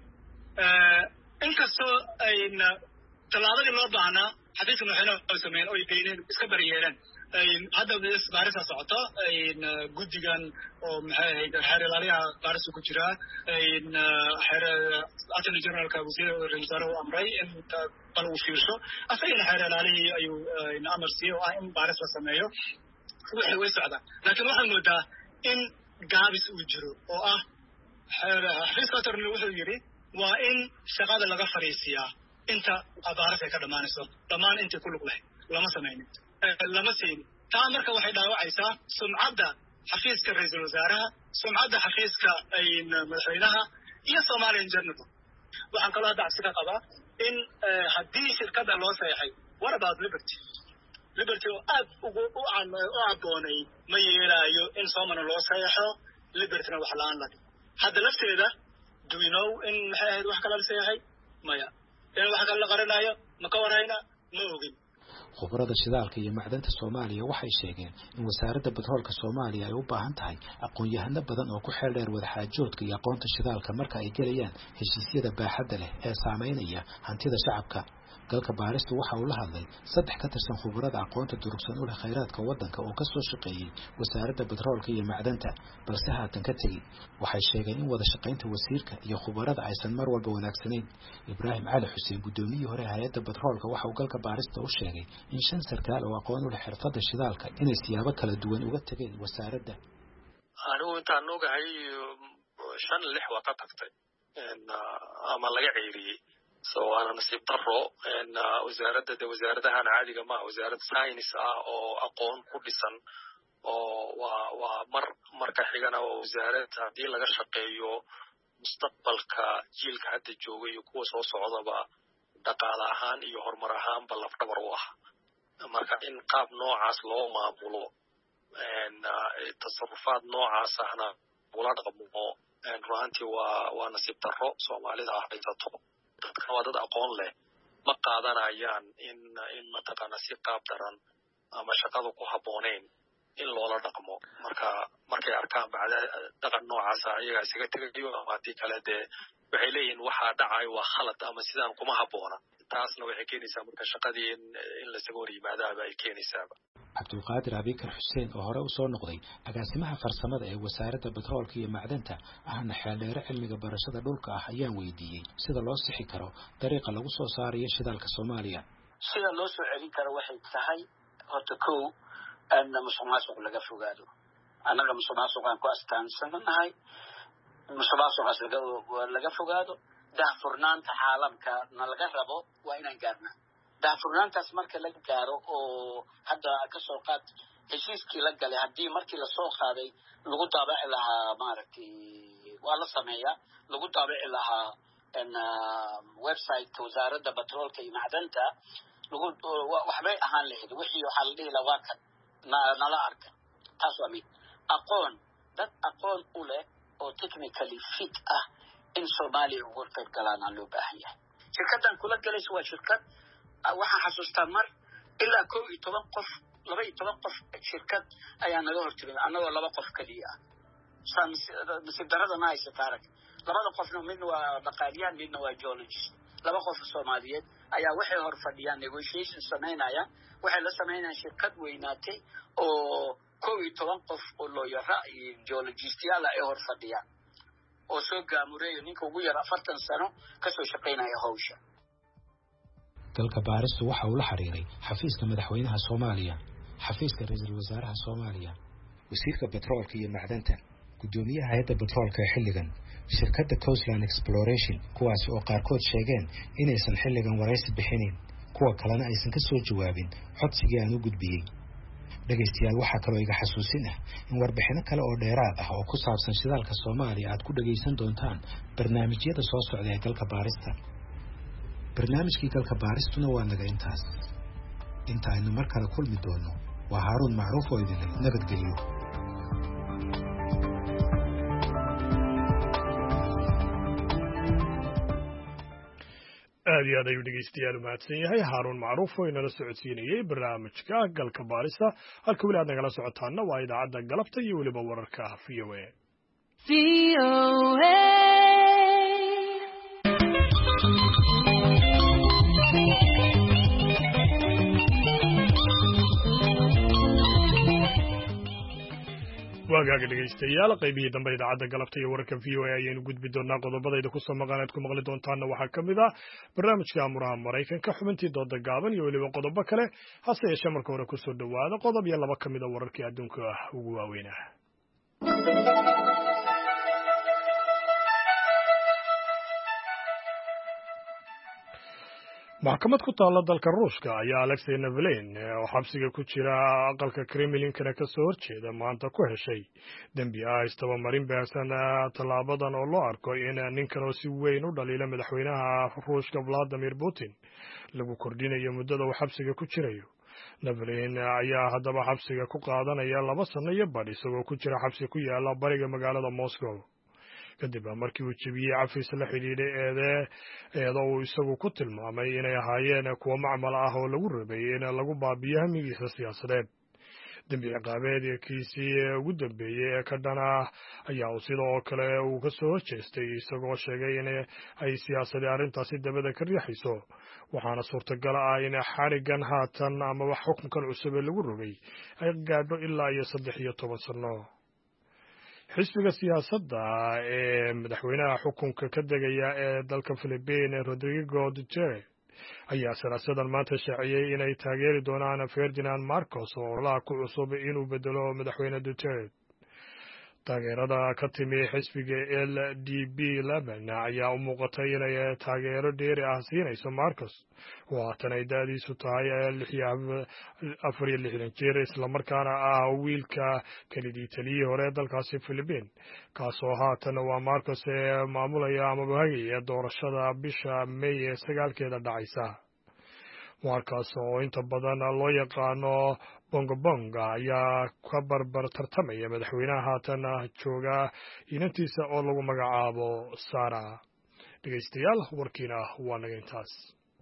inkastoo tallaabadii loo baahnaa xafiiska madaxweynaha ay sameeyeen oo ay geyneen iska baryeeleen hadda baarisa socoto guddigan oo maxay ahayd xeer ilaaliyaha baarisa ku jiraa xeer attorney generalka wasiirka ra-iisul wasaare u amray in bal uu fiirsho asagana xeer ilaalihii ayuu amar siiyey oo ah in baaris la sameeyo wixii way socdaan laakiin waxaad moodaa in gaabis uu jiro oo ah xafiiska attorney wuxuu yidhi waa in shaqada laga fariisiyaa inta baaris ay ka dhammaanayso dhammaan intii ku lug lahayd lama samaynin lama siinin taa marka waxay dhaawacaysaa sumcadda xafiiska ra-iisul wasaaraha sumcadda xafiiska madaxweynaha iyo Soomaaliya in general waxaan kaloo hadda cabsi ka qabaa in haddii shirkada loo saxay what about liberty liberty oo aad ugu u aaboonay ma yeelaayo in Soomaaliya loo saxo libertyna wax la'aan la hadda lafteeda do we know in maxay ahayd wax kala saxay maya in wax kala qaranayo ma ka warayna ma ogin khubarada shidaalka iyo macdanta Soomaaliya waxay sheegeen in wasaaradda batroolka Soomaaliya ay u baahan tahay aqoon-yahano badan oo ku xeel dheer wada xaajoodka iyo aqoonta shidaalka marka ay galayaan heshiisyada baaxadda leh ee saameynaya hantida shacabka galka baaristu waxa uu la hadlay saddex ka tirsan khubarada aqoonta durugsan u leh kheyraadka waddanka oo ka soo shaqeeyay wasaaradda batroolka iyo macdanta balse haatan ka tegey waxay sheegeen in wada shaqaynta wasiirka iyo khubarada aysan mar walba wanaagsanayn Ibraahim Cali Xuseen gudoomiyihii hore hay'adda batroolka waxa uu galka baarista u sheegay in shan sarkaal oo aqoon u leh xirfadda shidaalka inay siyaabo kala duwan uga tageen wasaaradda anigu intaan ogahay shan lix waa ka tagtay ama laga ceyriyey so ana nasiib daro wasaaradda de wasaaradahan caadiga ma wasaaradda science ah oo aqoon ku dhisan oo waa waa mar marka xigana oo wasaaradda haddii laga shaqeeyo mustaqbalka jiilka hadda jooga iyo kuwa soo socdaba dhaqaale ahaan iyo horumar ahaanba lafdhabar u ah marka in qaab noocaas loo maamulo tasarufaad noocaas ahna ula dhaqmo runaantii waa waa nasiib daro soomaalida ah haysato dadka waa dad aqoon leh ma qaadanayaan in in mataqaana si qaab daran ama shaqadu ku habbooneyn in loola dhaqmo marka markay arkaan bacda dhaqan noocaasa ayagaa isaga tegayo ama haddii kale dee waxay leeyihiin waxaa dhacay waa khalad ama sidaan kuma habboona taasna waxay keenaysaa marka shaqadii in in lasaga hor yimaadaaba ay keenaysaaba cabdulqaadir abikar xuseen oo hore u soo noqday agaasimaha farsamada ee wasaaradda batroolka iyo macdanta ahna xeeldheere cilmiga barashada dhulka ah ayaan weydiiyey sida loo sixi karo dariiqa lagu soo saarayo shidaalka Soomaaliya sida loo soo celin karo waxay tahay horta kow أن مسؤولاسق لقى فوقاده أنا لما مسؤولاسق عن كواس كان سنة هاي مسؤولاسق لقى فوقاده ده فرنان تحالم كنلقى ربو وين انقارنا ده فرنان تسمر كلقى كارو أو هذا كسوقات هشيس كي لقى لهدي مركي للسوق هذه لقوا طابع لها ماركي والله سمية لقوا طابع لها إن ويب سايت وزارة بترول كي معدنتا لقوا وحبي أهان له وحي يحل له لواكد nala arka taas waa mid aqoon dad aqoon u leh oo technically fit ah in Soomaaliya ugu qayb galaan loo baahan yahay shirkadan kula galayso waa shirkad waxa xasuustaa mar ilaa kow iyo toban qof laba iyo toban qof shirkad ayaa naga hortagay anagoo laba qof kaliya ah san darada ma haysa taarag labada qofna mid waa dhaqaaliyan midna waa geologist laba qof Soomaaliyeed ayaa waxay hor fadhiyaan negotiation sameynaya waxay la sameynayaan shirkad weynaatay oo kow iyo toban qof oo lawyer iyo geologist yaala ay hor fadhiyaan oo soo gaamureeyo ninka ugu yar afartan sano ka soo shaqeynaya hawsha galka baaristu waxa uu la xiriiray xafiiska madaxweynaha Soomaaliya xafiiska ra'iisul wasaaraha Soomaaliya wasiirka batroolka iyo macdanta gudoomiyaha hay'adda batroolka ee xilligan shirkadda Coastline Exploration kuwaas oo qaarkood sheegeen inaysan xilligan waraysi bixinin kuwa kalena aysan ka soo jawaabin codsigii aan u gudbiyay dhegaystayaal waxaa kaloo iga xasuusin ah in warbixino kale oo dheeraad ah oo ku saabsan shidaalka Soomaaliya aad ku dhagaysan doontaan barnaamijyada soo socda ee galka baarista. barnaamijkii galka baaristuna waa naga intaas. inta aynu mar kale kulmi doono waa Haaruun Macruuf oo idin leh nabadgelyo. aad iyo aad ayuu dhegeystayaal u mahadsan yahay Haaruun Macruuf oo inala socodsiinayay barnaamijka galka baarista. halka weli aad nagala socotaana waa idaacadda galabta iyo weliba wararka V O A. V O A. waagaaga dhegeystayaal qaybihii dambe idaacadda galabta iyo wararka V O A ayaynu gudbi doonaa. qodobadayda ku soo maqan aad ku maqli doontaana waxaa ka mid ah barnaamijka amuraha Maraykanka, xubintii dooda gaaban iyo weliba qodobo kale. hase yeeshee marka hore kusoo dhawaada qodob iyo laba ka mid a wararkii adduunka ugu waaweynaa. maxkamad ku taalla dalka Ruushka ayaa Alexei Navalny oo xabsiga ku jira aqalka Kremlin-kana ka soo horjeeda maanta ku heshay dembi ah isdabamarin baahsan. tallaabadan oo loo arko in ninkan oo si weyn u dhaliila madaxweynaha Ruushka Vladimir Putin lagu kordhinayo muddada uu xabsiga ku jirayo. Navalny ayaa haddaba xabsiga ku qaadanaya laba sano iyo badh isagoo ku jira xabsi ku yaala bariga magaalada Moscow kadib markii uu jebiyey cafis la xidhiidhay eede eedo uu isagu ku tilmaamay inay ahaayeen kuwo macmal ah oo lagu rabay in lagu baabiyo hamigiisa siyaasadeed. dembi ciqaabeedkiisii ugu dambeeyey ee ka dhana ayaa sidoo kale uu ka soo horjeestay isagoo sheegay in ay siyaasadii arrintaasi dabada ka riixayso, waxaana suurtagal ah in xarigan haatan amaba xukunkan cusub ee lagu rogay ay gaadho ilaa iyo saddex iyo toban sano. xisbiga siyaasadda ee madaxweynaha xukunka ka degaya ee dalka Philippines Rodrigo Duterte ayaa salaasadan maanta shaaciyey inay taageeri doonaan Ferdinand Marcos oo ololaha ku cusub inuu bedelo madaxweyne Duterte. taageerada ka timi xisbiga L D P Laban ayaa u muuqatay inay taageero dheeri ah siinayso Marcos oo haatan ay da'diisu tahay afar iyo lixdan jir islamarkaana ah wiilka kelidii taliyihii hore dalkaasi Philippines, kaasoo haatan waa Marcos ee maamulaya amaba hagaya doorashada bisha May ee sagaalkeeda dhacaysa. Marcos oo inta badan loo yaqaano Bongo Bonga ayaa ka barbar tartamaya madaxweynaha haatan jooga inantiisa oo lagu magacaabo Sara. dhegeystayaal warkiina waa naga intaas.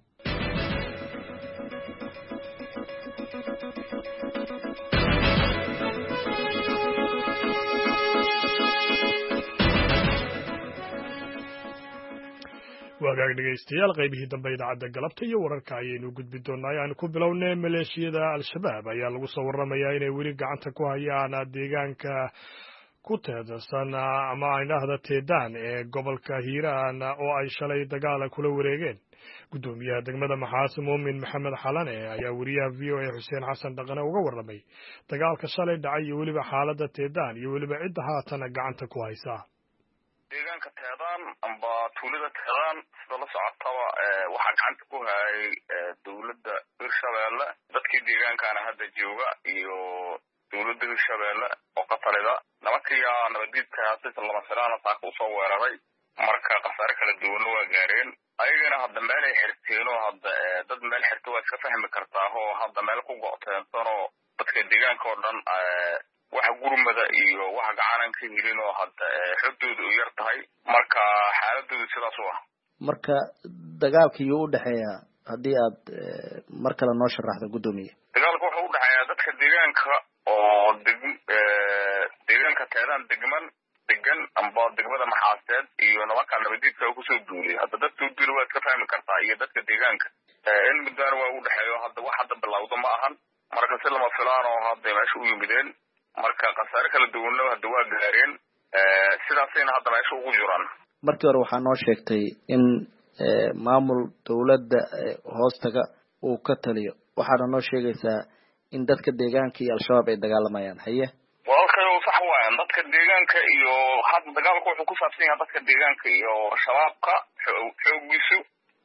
waagaag dhegeystayaal qaybihii dambe idaacadda galabta iyo wararka ayaynu gudbi doonaa. ayaan ku bilownay maleeshiyada al-shabaab ayaa lagu soo waramayaa inay weli gacanta ku hayaan deegaanka ku teedsan ama aynahda teedaan ee gobolka Hiiraan oo ay shalay dagaal kula wareegeen. gudoomiyaha degmada Maxaas Muumin Maxamed Xalane ayaa wariyaha V O A Xuseen Xasan Dhaqane uga warramay dagaalka shalay dhacay iyo weliba xaaladda teedaan iyo weliba cidda haatan gacanta ku haysa. deegaanka teedaan amba tuulada teedaan sida la socotaba waxaa gacanta ku hayay dowladda Hirshabeelle, dadkii deegaankana hadda jooga iyo dowladda Hirshabeelle oo ka talida nabadkiya nabadgedka sida lama filaana saaka u soo weeraray. marka qasaare kala duwan waa gaareen ayagana hadda meel ay xirteen oo hadda dad meel xirto waa iska fahmi kartaa oo hadda meel ku go'teensan oo dadka deegaanka oo dhan waxa gurmada iyo waxa gacanan ka helin oo hadda xogtoodu u yar tahay. marka xaaladoodu sidaas u ah. marka dagaalkii u dhaxeeya haddii aad mar kale noo sharaxdo gudoomiye. dagaalku wuxuu u dhaxeeyaa dadka deegaanka oo deegaanka teedaan degman degan amba degmada Maxaaseed iyo nimanka nabadgedka oo kusoo duulay. hadda dadka u duulay waa iska fahmi kartaa iyo dadka deegaanka in muddaana waa u dhaxeeyo hadda wax hadda bilowdo ma ahan. marka si lama filaan oo hadda meesha u yimideen marka qasaare kala duwanna hadda waa gaareen sidaasayna hadda meesha ugu jiraan. markii hore waxaa noo sheegtay in maamul dowladda hoostaga uu ka taliyo, waxaana noo sheegaysaa in dadka deegaanka iyo al-shabaab ay dagaalamayaan. haye walaalkayo sax waayan dadka deegaanka iyo hadda dagaalku wuxuu ku saabsan yahay dadka deegaanka iyo shabaabka xoogiisu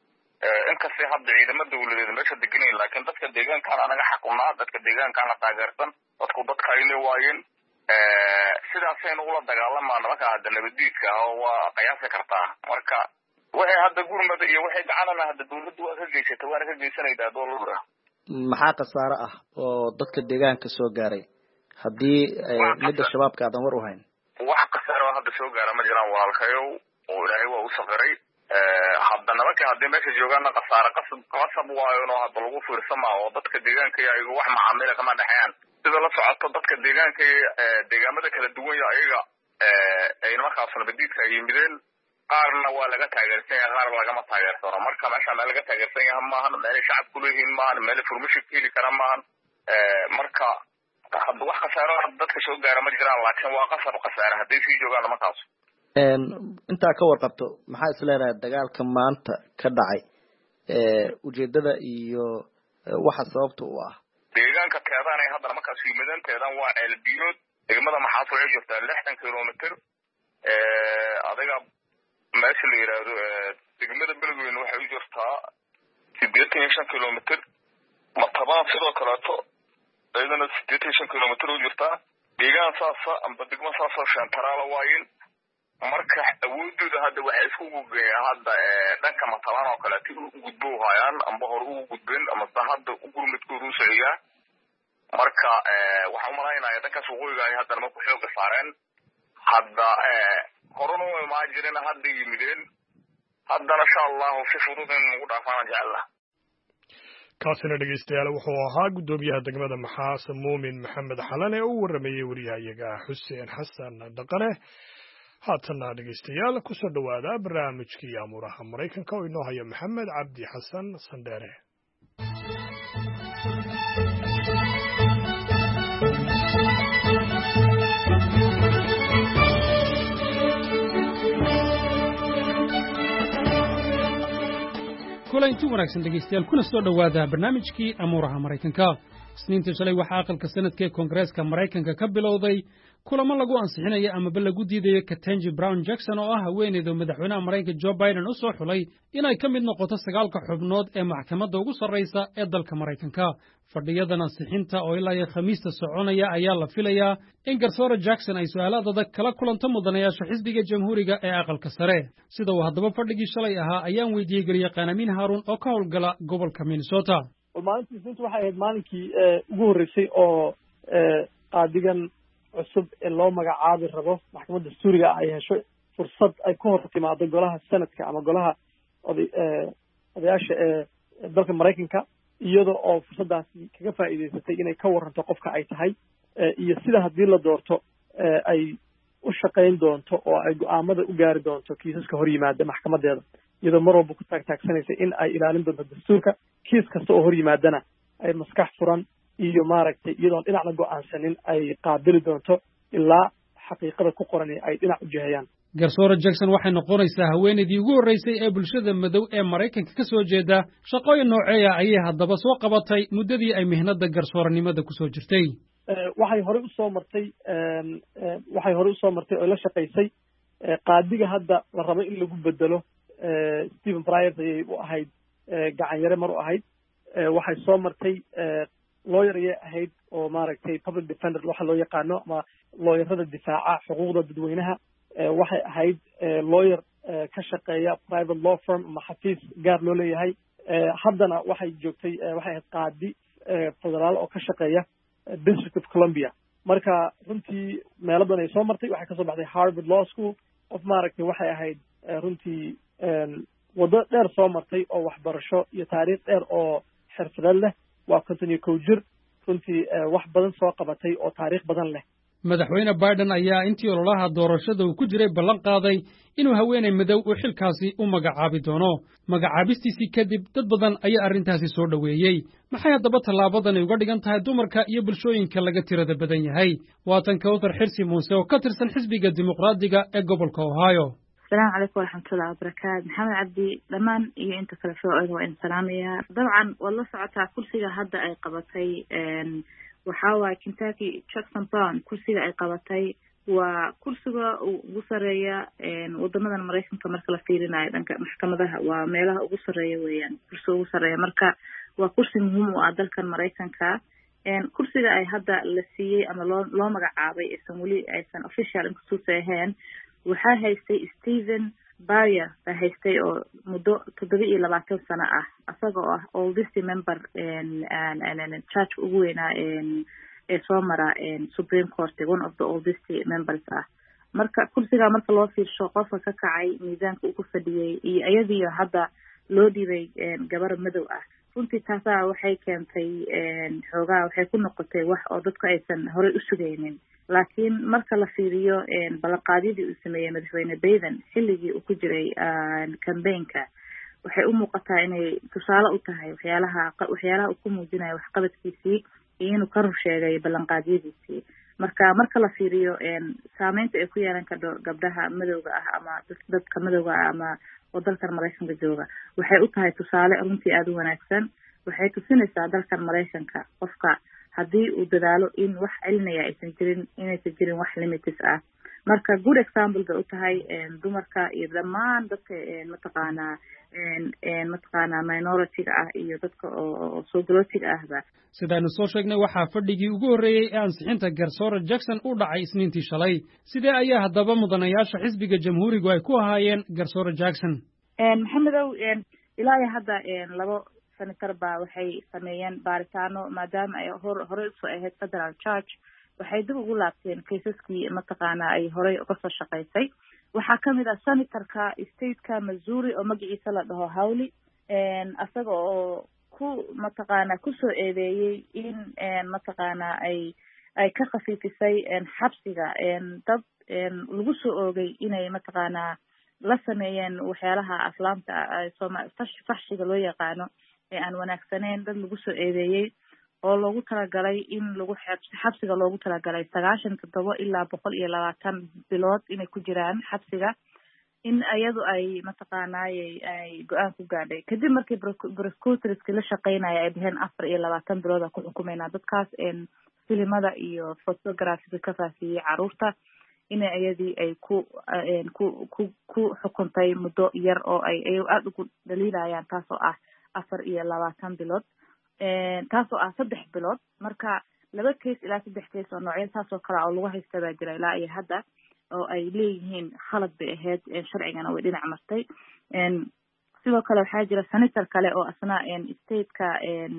inkastay hadda ciidamada dawladeed meesha deganeen laakiin dadka deegaankan anaga xaqunaa dadka deegaankan la taageersan dadku dadka ay leewaayeen sidaasaynu ula dagaalamaa nimanka hadda nabadiidka oo waa qiyaasi kartaa marka waxay hadda gurmada iyo waxay gacanana hadda dawladdu waa ka geysatay waana ka geysanaydaa dowladda maxaa khasaare ah oo dadka deegaanka soo gaaray haddii midda shabaabka aadan war u hayn wax khasaare oo hadda soo gaara ma jiraan walaalkayow oo ilaahay waa u saqiray hadda nimanka haddii meesha joogaana khasaare qasab qasab waayo inuu hadda lagu fiirsama oo dadka deegaanka ayaga wax macaamila kama dhexeeyaan sida la socoto dadka deegaanka deegaamada kala duwan ayaga ay markaas nabadiidka ay yimideen qaarna waa laga taageersan yahay qaar lagama taageersano marka meesha meel laga taageersan yahay maahan meel shacab ku leeyihiin maahan meel furmasho heli kara maahan marka hadda wax khasaaro dadka soo gaara ma jiraan laakiin waa qasab khasaare hadday sii joogaan nimankaas intaa ka warqabto maxaa is leedahay dagaalka maanta ka dhacay ujeedada iyo waxa sababta u ah deegaanka teedaan ay hadda markaas yimaadeen teedaan waa ceelbiyood degmada maxaas waxay jirtaa lixdan kilomitir adiga meesha la yiraahdo degmada beledweyne waxay u jirtaa sideetan iyo shan kilomitir matabaan sidoo kaleeto ayadana sideetan iyo shan kilomitir u jirtaa deegaan saasa amba degmo saasoo shantaraala waayin marka awoodooda hadda waxay isku gudbeen hadda dhanka matabaan oo kaleeto u gudbo hayaan amba hore ugu gudbeen ama hadda u gurmadkooda u socyaa marka waxaan u malaynayaa dhankaas waqooyiga ay hadda nimanku xooga saareen hadda horena way maa jireen hadda yimideen haddana insha allahu si fudud in ugu dhaafaan jecella kaasina dhegeystayaal wuxuu ahaa guddoomiyaha degmada maxaas muumin maxamed xalane oo u waramayey wariyahayaga xuseen xasan dhaqane haatana dhegeystayaal kusoo dhawaada barnaamijkii amuuraha maraykanka oo inoo haya maxamed cabdi xasan sandheere kulanti wanaagsan dhegeystayaal kuna soo dhawaada barnaamijkii amuuraha maraykanka isniinta shalay waxaa aqalka sanadka ee koongareeska maraykanka ka bilowday kulamo lagu ansixinaya amaba lagu diidayo Ketanji Brown Jackson oo ah haweeneyda madaxweynaha Maraykanka Joe Biden u soo xulay inay ka mid noqoto sagaalka xubnood ee maxkamadda ugu sarreysa ee dalka Maraykanka fadhiyadan ansixinta oo ilaa iyo Khamiista soconaya ayaa la filayaa in garsoore Jackson ay su'aalaad adag kala kulanto mudanayaasha xisbiga jamhuuriga ee aqalka sare sida uu haddaba fadhigii shalay ahaa ayaan weydiiyey garyaqaan Amiin Haarun oo ka howlgala gobolka Minnesota maalintii isniinta waxay ahayd maalinkii ugu horreysay oo qaadigan cusub ee loo magacaabi rabo maxkamadda dastuuriga ay hesho fursad ay ku hor timaado golaha sanadka ama golaha oday odayaasha ee dalka Maraykanka iyada oo fursaddaasi kaga faa'iidaysatay inay ka waranto qofka ay tahay iyo sida haddii la doorto ay u shaqayn doonto oo ay go'aamada u gaari doonto kiisaska hor yimaada maxkamadeeda iyadoo mar walba ku taagtaagsanaysa in ay ilaalin doonto dastuurka kiis kasta oo hor yimaadana ay maskax furan iyo maaragtay iyadoon dhinacna go'aansanin ay qaabili doonto ilaa xaqiiqada ku qoran ay dhinac u jihayaan garsoore Jackson waxay noqonaysaa haweeneydii ugu horreysay ee bulshada madow ee Maraykanka ka soo jeeda shaqooyin nooceeya ayay haddaba soo qabatay muddadii ay mihnada garsooranimada ku soo jirtay waxay hore u soo martay waxay hore u soo martay oo la shaqaysay qaadiga hadda la rabo in lagu bedelo Stephen Breyer ayay u ahayd gacan yare mar u ahayd waxay soo martay lawyer ayay ahayd oo maaragtay public defender waxa loo yaqaano ama lawyerada difaaca xuquuqda dadweynaha waxay ahayd lawyer ka shaqeeya private law firm ama xafiis gaar loo leeyahay haddana waxay joogtay waxay ahayd qaadi federaal oo ka shaqeeya District of Columbia marka runtii meelo badan ay soo martay waxay kasoo baxday Harvard Law School qof maaragtay waxay ahayd runtii waddo dheer soo martay oo waxbarasho iyo taariikh dheer oo xirfadeed leh waa konton iyo kow jir runtii wax badan soo qabatay oo taariikh badan leh madaxweyne Biden ayaa intii ololaha doorashada uu ku jiray ballan qaaday inuu haweeney madow u xilkaasi u magacaabi doono magacaabistiisii kadib dad badan ayaa arrintaasi soo dhoweeyey maxay haddaba tallaabadani uga dhigan tahay dumarka iyo bulshooyinka laga tirada badan yahay waatan Kawthar Xirsi Muuse oo ka tirsan xisbiga dimuqraadiga ee gobolka Ohio السلام عليكم ورحمة الله وبركاته محمد عبدي لمان إيه أنت كلا فوق وإن سلامية طبعا والله ساعتها كل شيء هذا أي قبطي وحاول كنتاكي تشاكسون براون كل شيء أي قبطي waa kursiga ugu sareeya wadamadan maraykanka marka la fiirinayo dhanka maxkamadaha waa meelaha ugu sareeya weeyaan kursiga ugu sareeya marka waa kursi muhiim u ah dalkan maraykanka kursiga ay hadda la siiyey ama loo loo magacaabay aysan weli aysan official inkastoo ahayn waxaa haystay Stephen Breyer baa haystay oo muddo toddoba iyo labaatan sano ah asaga oo ah oldest member and church ugu weynaa ee soo mara Supreme Court one of the oldest members ah marka kursiga marka loo fiirsho qofka ka kacay miisaanka ugu fadhiyay iyo ayadii hadda loo dhibay gabar madow ah runtii taasa waxay keentay xoogaa waxay ku noqotay wax oo dadku aysan horey u sugaynin laakiin marka la fiiriyo ballanqaadyadii uu sameeyey madaxweyne Biden xilligii uu ku jiray campaignka waxay u muuqataa inay tusaale u tahay waxyaalaha waxyaalaha uu ku muujinayo waxqabadkiisii iyo inuu ka run sheegay ballanqaadyadiisii marka marka la fiiriyo saameynta ay ku yeelan karto gabdhaha madowga ah ama dadka madowga ah ama oo dalkan maraykanka jooga waxay u tahay tusaale runtii aad u wanaagsan waxay tusinaysaa dalkan maraykanka qofka haddii uu dadaalo in wax celinaya aysan jirin inaysan jirin wax limites ah marka good example bay u tahay dumarka iyo dhammaan dadka mataqaanaa mataqaanaa minority-ga ah iyo dadka oo soogalootiga ahba sidaanu soo sheegnay waxaa fadhigii ugu horreeyey ee ansixinta garsoore Jackson u dhacay isniintii shalay sidee ayaa haddaba mudanayaasha xisbiga jamhuurigu ay ku ahaayeen garsoore Jackson maxamedow ilaa iyo hadda labo senator baa waxay sameeyeen baaritaano maadaama ay horey usoo ahayd federal charge waxay dib ugu laabteen kaysaskii mataqaanaa ay horey uga soo shaqaysay waxaa ka mid ah senatorka stateka Missouri oo magaciisa la dhaho Hawley asaga oo ku mataqaanaa kusoo eedeeyey in mataqaanaa ay ay ka khafiifisay xabsiga dad lagu soo oogay inay mataqaanaa la sameeyeen waxyaalaha aflaamta faxshiga loo yaqaano ee aan wanaagsaneyn dad lagu soo eedeeyey oo loogu talagalay in lagu xabsiga loogu talagalay sagaashan toddoba ilaa boqol iyo labaatan bilood inay ku jiraan xabsiga in ayadu ay mataqaanaa ay go-aan ku gaadhay kadib markii prosecutorska la shaqeynaya ay dhaheen afar iyo labaatan bilood aan ku xukumeynaa dadkaas filimada iyo photographiga ka faafiyey caruurta inay ayadii ay ku ku ku ku xukuntay muddo yar oo ay ay aada ugu dhaliilayaan taasoo ah afar iyo labaatan bilood taasoo ah saddex bilood marka laba case ilaa saddex case oo noocyo taasoo kale oo lagu haysta baa jira ilaa iyo hadda oo ay leeyihiin khalad bay ahayd sharcigana way dhinac martay sidoo kale waxaa jira senator kale oo asna stateka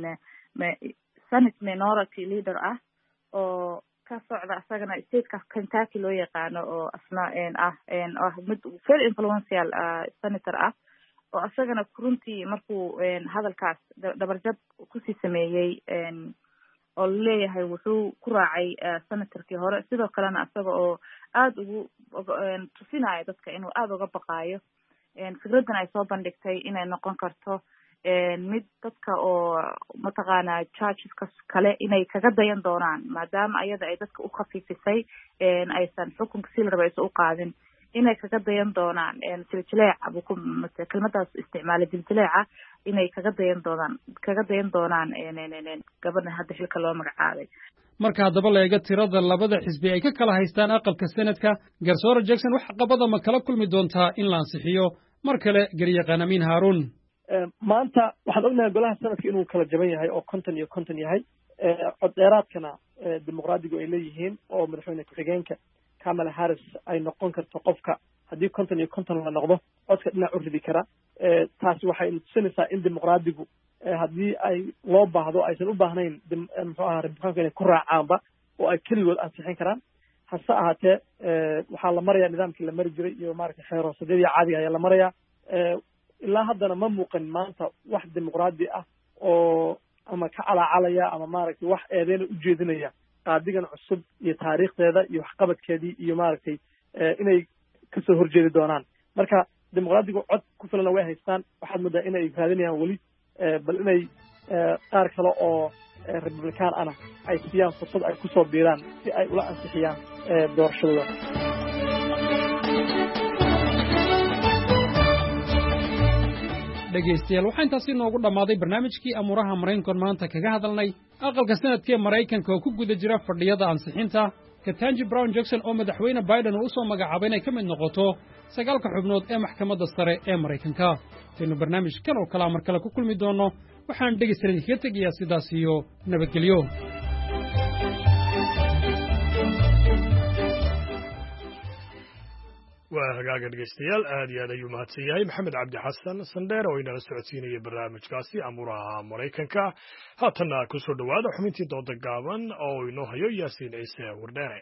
senate minority leader ah oo ka socda asagana stateka Kentucky loo yaqaano oo asna ah ah mid very influential senator ah oo asagana runtii markuu hadalkaas dabarjab kusii sameeyey oo leeyahay wuxuu ku raacay senatorkii hore sidoo kalena asaga oo aada ugu tusinayo dadka inuu aada uga baqaayo fikraddan ay soo bandhigtay inay noqon karto mid dadka oo mataqaanaa chargeska kale inay kaga dayan doonaan maadaama ayada ay dadka u khafiifisay aysan xukunka si la raba aysan u qaadin inay kaga dayan doonaan siljileeca buu ku kelmadaas isticmaalay siljileeca inay kaga dayan doonaan kaga dayan doonaan gabadha hadda xilka loo magacaabay marka haddaba la eego tirada labada xisbi ay ka kala haystaan aqalka senadka garsoore Jackson wax qabada ma kala kulmi doontaa in la ansixiyo mar kale garyaqaan Amiin Haaruun maanta waxaan ognahay golaha sanadka inuu kala jaban yahay oo konton iyo konton yahay cod dheeraadkana dimuqraadigu ay leeyihiin oo madaxweyne ku-xigeenka Kamala Harris ay noqon karto qofka haddii konton iyo konton la noqdo codka dhinac u ridi kara taasi waxay tusinaysaa in dimuqraadigu haddii ay loo baahdo aysan u baahnayn muxuu ahaa republikaanka inay ku raacaanba oo ay keligood ansixin karaan hase ahaatee waxaa la marayaa nidaamkii la mari jiray iyo maaragtay xeer hoosadyadii caadiga ayaa la marayaa ilaa haddana ma muuqan maanta wax dimuqraadi ah oo ama ka calaacalaya ama maaragtay wax eedeena u jeedinaya qaadigan cusub iyo taariikhdeeda iyo waxqabadkeedii iyo maaragtay inay kasoo horjeedi doonaan marka dimuqraadigu cod ku filana way haystaan waxaad moodaa inay raadinayaan weli bal inay qaar kale oo republican ana ay siiyaan fursad ay kusoo biiraan si ay ula ansixiyaan doorashadooda dhegaystayaal waxaa intaasi noogu dhammaaday barnaamijkii amuuraha maraykankan maanta kaga hadalnay aqalka sanadkee maraykanka oo ku guda jira fadhiyada ansixinta katanji brown jackson oo madaxweyne biden uu u soo magacaabay inay ka mid noqoto sagaalka xubnood ee maxkamadda sare ee maraykanka intaynu barnaamijkan oo kalaa mar kale ku kulmi doonno waxaan dhegaystayaal idinkaga tegayaa sidaas iyo nabadgelyo waa hagaaga dhegaystayaal aad iyo aad ayuu mahadsan yahay maxamed cabdi xasan sandheer oo inala socodsiinaya barnaamijkaasi amuuraha maraykanka haatanna ku soo dhowaada xubintii dooda gaaban oo inoo hayo yaasiin ciise wardheere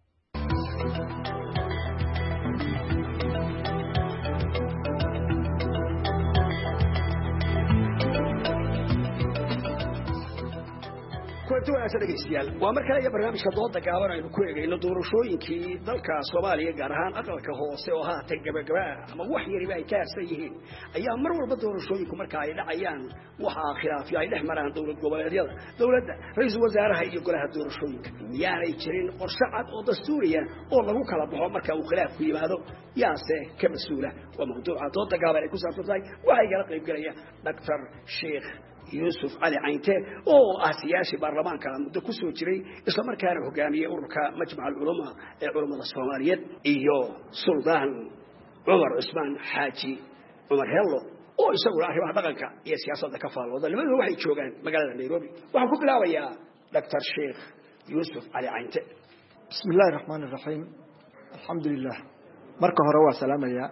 kulanti wanaagsan dhegaystayaal waa mar kale iyo barnaamijka dooda gaaban aynu ku eegayno doorashooyinkii dalka soomaaliya gaar ahaan aqalka hoose oo haatan gabagaba ama wax yariba ay ka harsan yihiin ayaa mar walba doorashooyinku marka ay dhacayaan waxaa khilaafyo ay dhex maraan dowlad goboleedyada dowladda ra-iisul wasaaraha iyo golaha doorashooyinka miyaanay jirin qorshe cad oo dastuuriya oo lagu kala baxo marka uu khilaafku yimaado yaase ka mas-uula waa mawduuca dooda gaaban ay ku saabsan tahay waxay kala qayb galaya doctor sheekh yuusuf cali caynte oo ah siyaasi baarlamaanka muddo ku soo jiray isla markaana hogaamiyey ururka majmac alculama ee culammada soomaaliyeed iyo suldaan cumar cusmaan xaaji cumar hello oo isaguna arrimaha dhaqanka iyo siyaasadda ka faallooda labaduba waxay joogaan magaalada nairobi waxaan ku bilaabayaa doctor sheekh yuusuf cali caynte bismi illaahi raxmaani raxiim alxamdulilah marka hore waa salaamayaa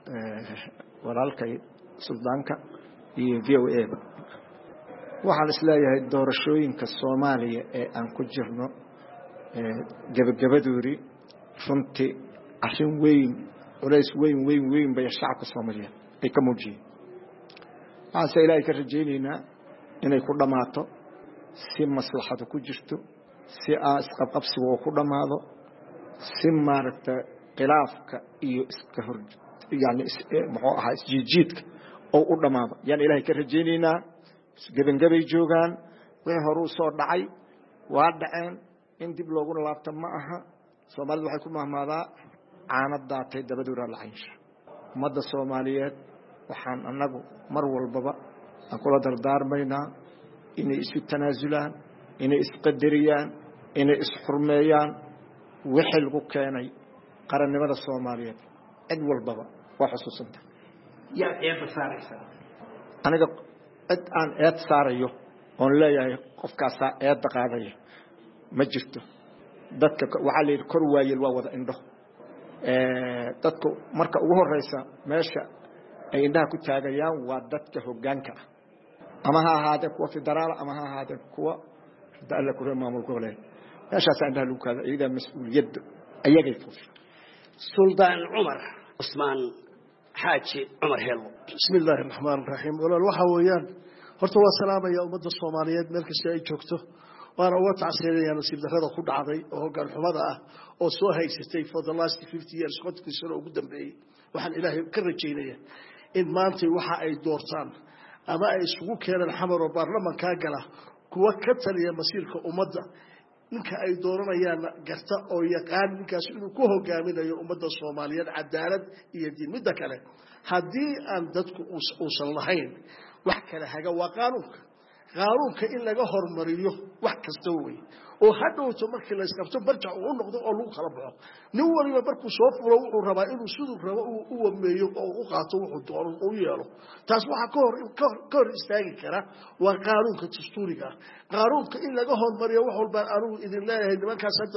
walaalkay suldaanka iyo v o a waxaan isleeyahay doorashooyinka soomaaliya ee aan ku jirno gebagabadoodii runtii arrin weyn culays weyn weyn weyn bay shacabka soomaaliyeed ay ka muujiyeen waxaanse ilaahay ka rajaynaynaa inay ku dhammaato si maslaxadu ku jirto si aan isqabqabsiga oo ku dhammaado si maaragta khilaafka iyo iska hor yani muxuu ahaa isjiidjiidka oo u dhammaado yaan ilaahay ka rajaynaynaa gebangabay joogaan wixii horuu soo dhacay waa dhaceen in dib looguna laabta ma aha soomaalidu waxay ku mahmaadaa caana daatay dabaduuraa la caynsha ummadda soomaaliyeed waxaan annagu mar walbaba aan kula dardaarmaynaa inay isu tanaasulaan inay isqadariyaan inay isxurmeeyaan wixii lagu keenay qarannimada soomaaliyeed cid walbaba waa xusuusanta yaa eeba saaraysaa aniga cid aan eed saarayo oon leeyahay qofkaasaa eedda qaadaya ma jirto dadka waxaa la yidhi kor waayel waa wada indho dadku marka ugu horeysa meesha ay indhaha ku taagayaan waa dadka hoggaanka ah ama ha ahaadee kuwa federaala ama ha ahaadee kuwa hadda alla ku maamul goboleed meeshaasaa indhaha lagu kaada iyadaa mas-uuliyadda ayagay fuusha suldaan cumar cusmaan xaaji cumar hello bismi illaahi raxmaan raxiim walaal waxaa weeyaan horta waa salaamaya ummadda soomaaliyeed meel kasta ay joogto waana uga tacsiinaya nasiib darrada ku dhacday oo hoggaan xumada ah oo soo haysatay for the last fifty years kontonkii sano ugu dambeeyey waxaan ilaahay ka rajaynaya in maantay waxa ay doortaan ama ay isugu keenaan xamar oo baarlamankaa gala kuwa ka taliya masiirka ummadda ninka ay dooranayaan garta oo yaqaan ninkaas inuu ku hogaaminayo ummadda soomaaliyeed cadaalad iyo diin midda kale haddii aan dadku uusan lahayn wax kale haga waa qaanuunka qaanuunka in laga hormariyo wax kasta wey oo hadhowto markii la isqabto barjac uu noqdo oo lagu kala baxo nin waliba markuu soo fulo wuxuu rabaa inuu siduu rabo u wameeyo oo u qaato wuxuu doono u yeelo taas waxaa ka hor ka hor istaagi kara waa qaanuunka dastuuriga ah qaanuunka in laga hormariyo wax walba anugu idin leeyahay nimankaas hadda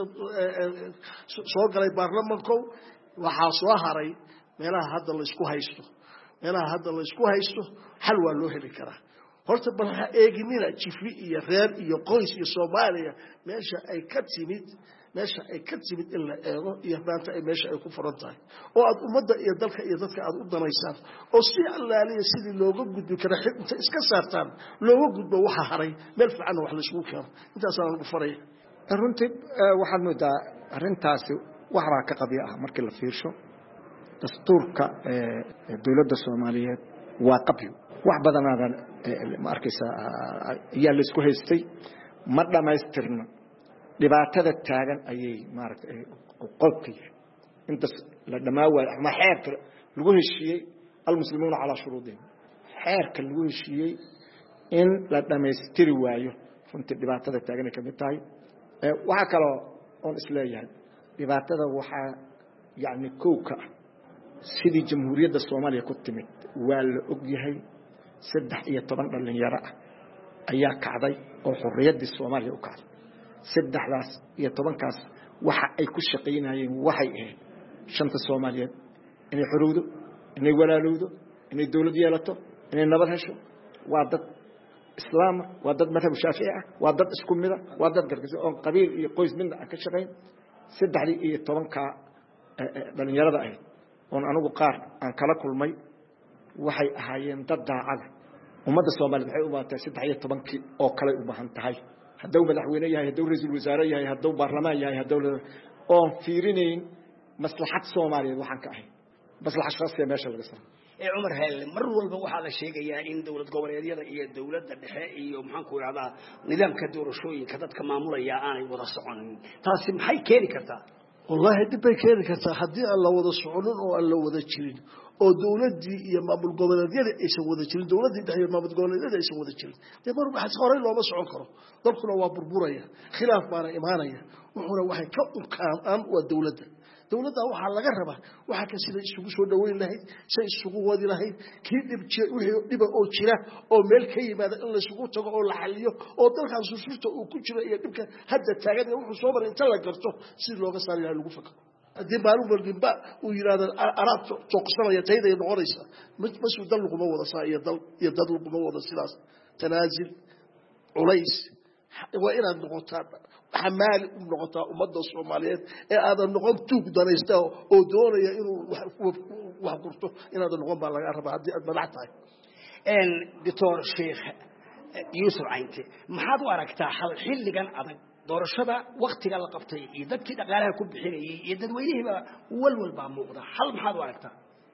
soo galay baarlamankow waxaa soo haray meelaha hadda la isku haysto meelaha hadda la isku haysto xal waa loo heli karaa horta bal ha eeginina jifi iyo reer iyo qoys iyo soomaaliya meesha ay ka timid meesha ay ka timid in la eego iyo maanta ay meesha ay ku furan tahay oo aad ummadda iyo dalka iyo dadka aad u danaysaan oo si allaaliya sidii looga gudbi kara inta iska saartaan looga gudbo waxa haray meel fiicanna wax la isugu keeno intaasaan lagu faraya runtii waxaad moodaa arrintaasi waxbaa ka qabyo ah markii la fiirsho dastuurka dowladda soomaaliyeed waa qabyo wax badanaadan ma arkaysaa ayaa la isku haystay ma dhamaystirna dhibaatada taagan ayay maaragtay qodka yihiin inta la dhamaa waayo ama xeerka lagu heshiiyey almuslimuuna calaa shuruudihim xeerka lagu heshiiyey in la dhamaystiri waayo runtii dhibaatada taagan ay ka mid tahay waxaa kaloo oon isleeyahay dhibaatada waxaa yacni kowka sidii jamhuuriyadda soomaaliya ku timid waa la og yahay saddex iyo toban dhalinyaro ah ayaa kacday oo xorriyaddii soomaaliya u kacday saddexdaas iyo tobankaas waxa ay ku shaqaynayeen waxay ahayd shanta soomaaliyeed inay xorowdo inay walaalowdo inay dawlad yeelato inay nabad hesho waa dad islaam waa dad madhab shaafici ah waa dad isku mid ah waa dad gargaso oo qabiil iyo qoys midna aan ka shaqayn saddexdii iyo tobanka dhalinyarada ahayd oon anigu qaar aan kala kulmay waxay ahaayeen dad daacada ummadda soomaaliyeed waxay u baahan tahay saddex iyo tobankii oo kale u baahan tahay hadduu madaxweyne yahay hadduu ra-iisul wasaare yahay hadduu baarlamaan yahay hadduu oon fiirinayn maslaxad soomaaliyeed waxaan ka ahayn maslaxad shakhsiya meesha laga saaro ee Umar Hel mar walba waxa la sheegayaa in dawlad goboleedyada iyo dawladda dhexe iyo maxaan ku yiraahdaa nidaamka doorashooyinka dadka maamulaya aanay wada soconin taasi maxay keeni kartaa wallahi dib bay keeni kartaa haddii aan la wada soconin oo aan la wada jirin oo dawladdii iyo maamul goboleedyada aysan wada jirin dawladdii dhexe iyo maamul goboleedyada aysan wada jirin dee mar waxa horey looma socon karo dalkuna waa burburaya khilaaf baana imaanaya wuxuuna waxay ka ukaan waa dawladda dawladda waxa laga rabaa waxa ka sida isugu soo dhaweyn lahayd say isugu wadi lahayd kii dib jir wixii dib oo jira oo meel ka yimaada in la isugu tago oo la xaliyo oo dalkan suusurta uu ku jiro iyo dibka hadda taagan wuxuu soo maray inta la garto si looga saari lahaa lagu fakaro hadii maalin walba uu yiraahdo arab toqsanaya tayda ay noqonaysa mas'uul dal lagu wada saa iyo dal iyo dad lagu wada sidaas tanaazil culays waa inaad noqotaa xamaali u noqotaa ummadda Soomaaliyeed ee aad noqon tuug danaysta oo doonaya inuu wax gurto inaad noqon baa laga rabaa hadii aad madax tahay een doctor Sheikh Yusuf Aynte maxaad u aragtaa hal xilligan adag doorashada waqtiga la qabtay iyo dadkii dhaqaalaha ku bixinayay iyo dadweynaha walwal baa muuqda hal maxaad u aragtaa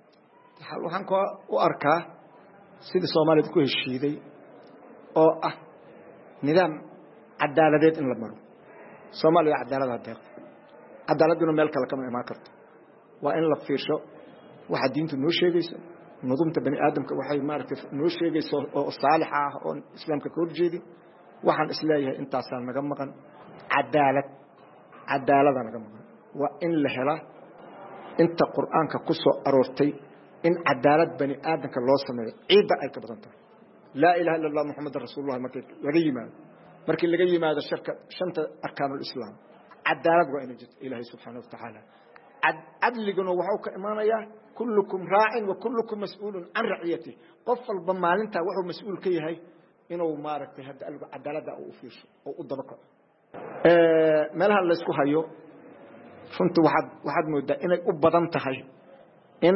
hal waxaan ku u arkaa sida Soomaalidu ku heshiiday oo ah nidaam عدالة إن لمرو سوماليا عدالة هذا عدالة دون ملك لكم ما كرت وإن لفيرشوا واحد دينته نوشي جيس نظمت بني آدم كوحي مارك نوشي جيس الصالحة أو إسلام ككل جدي واحد إسلامه أنت أصلا مجمعا عدالة عدالة أنا مجمعا وإن لهلا أنت قرآن كقصة أرورتي إن عدالة بني آدم كالله سمعه عيد أي كبرنت لا إله إلا الله محمد رسول الله مكتوب وليما markii laga yimaado shirka shanta arkaan islaam cadaalad waa inuu jirto ilaahay subhanahu wa ta'ala adliguna wuxuu ka imaanayaa kullukum raa'in wa kullukum mas'uulun an ra'iyati qof walba maalinta wuxuu mas'uul ka yahay inuu maaragtay hadda alba cadaalada uu fiirsho oo u dabaqo ee meelaha la isku hayo runtu waxad waxad moodaa inay u badan tahay in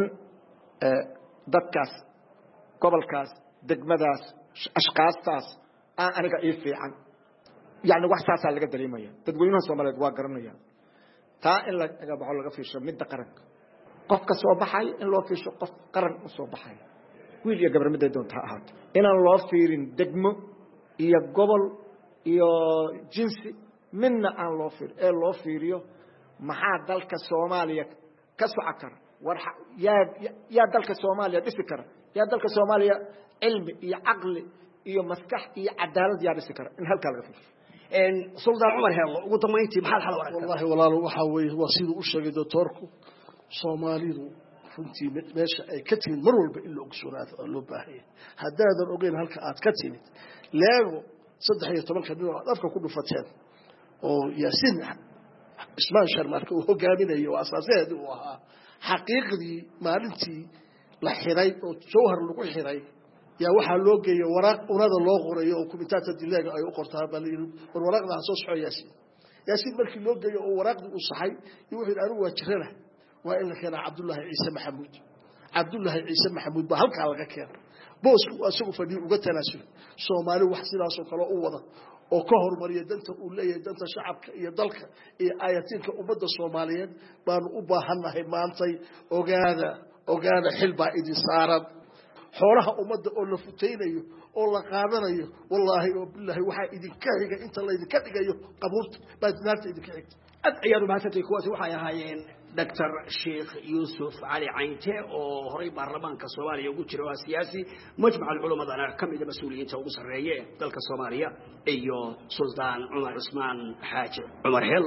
dadkaas gobolkaas degmadaas ashqaastaas aan aniga ii fiican يعني واحد ساعة اللي قدر يميا تدوينها سوماليد واقرنا يا تا إلا إذا بحول لك في شو مد قرن قف كسوة بحاي إن لو في شو قف قرن كسوة بحاي ويل يا قبر مدة دون تهات إن الله فيرين دقمة يا قبل يا جنسي منا أن الله فير الله فيريو محا دلك سوماليا كسوة عكر ورح يا يا دلك سوماليا بسكر يا دلك سوماليا علم يا عقل يا مسكح يا عدالة يا بسكر إن هالكلام فيه إن سلطان عمر هلا وطميتي محل حلا ورقة والله ولا لو حوي وصيد وشجع دكتوركو صوماليدو فنتي ماشي كتير مرول بإلا أقصونات اللو باهي هذا هذا الأوجين هالكات كتير لا صدق هي طبعا كبير أفكار كله فتان أو ياسين اسمان شرمارك وهو جامين هي وأساسه وها حقيقي ما ننتي لحراي أو جوهر لقو حراي يا واحد لوجي يا ورق ونادى الله غري أو كميتات الدلاجة أي أقرتها بالين والورق ده صوص حي ياسين ياسين ملك لوجي أو ورق وصحي يوحي الأنو وجهنا وإن كان عبد الله عيسى محمود عبد الله عيسى محمود بهلك على كان بوس أسوق فدي وقتنا سو سومالي وحسنا سو كلا أوضة أو كهر مريا دنت أولية دنت شعب يدلك آياتين كأمد الصوماليين بان أبا هنا هي مانتي أوجادا أوجادا حلبة إدي صارت حولها أمد أول فتينيو أول قادريو والله وبالله وحى إذا كهجة أنت الله إذا كهجة قبولت بعد نارت إذا كهجة أدعيان بحثتي كواسي وحى هايين دكتور شيخ يوسف علي عينته أو هري برلمان كصومالي يوجد شروع سياسي مجمع العلماء أنا كم إذا مسؤولين توقف الرئية دلك الصومالية أيو سلطان عمر عثمان حاج عمر هلو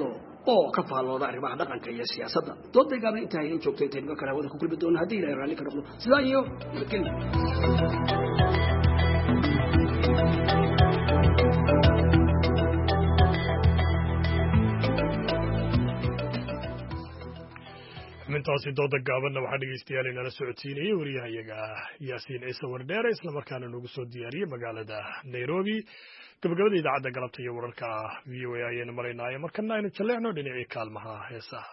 oo ka faallooda arrimaha dhaqanka iyo siyaasadda doodaygaana intaa ay joogtay tayno kala wada ku kulmi doona haddii ilaahay raalli ka noqdo sidaa iyo nabadgelyo mintaasi dooda gaabanna waxaa dhegeystayaal inala socodsiinayay wariyahayaga yaasiin ciise wardheere islamarkaana nagu soo diyaariyey magaalada nairobi gabagabada idaacadda galabta iyo wararka v o a ayaynu maraynaayo markana aynu jalleecno dhinacii kaalmaha heesaha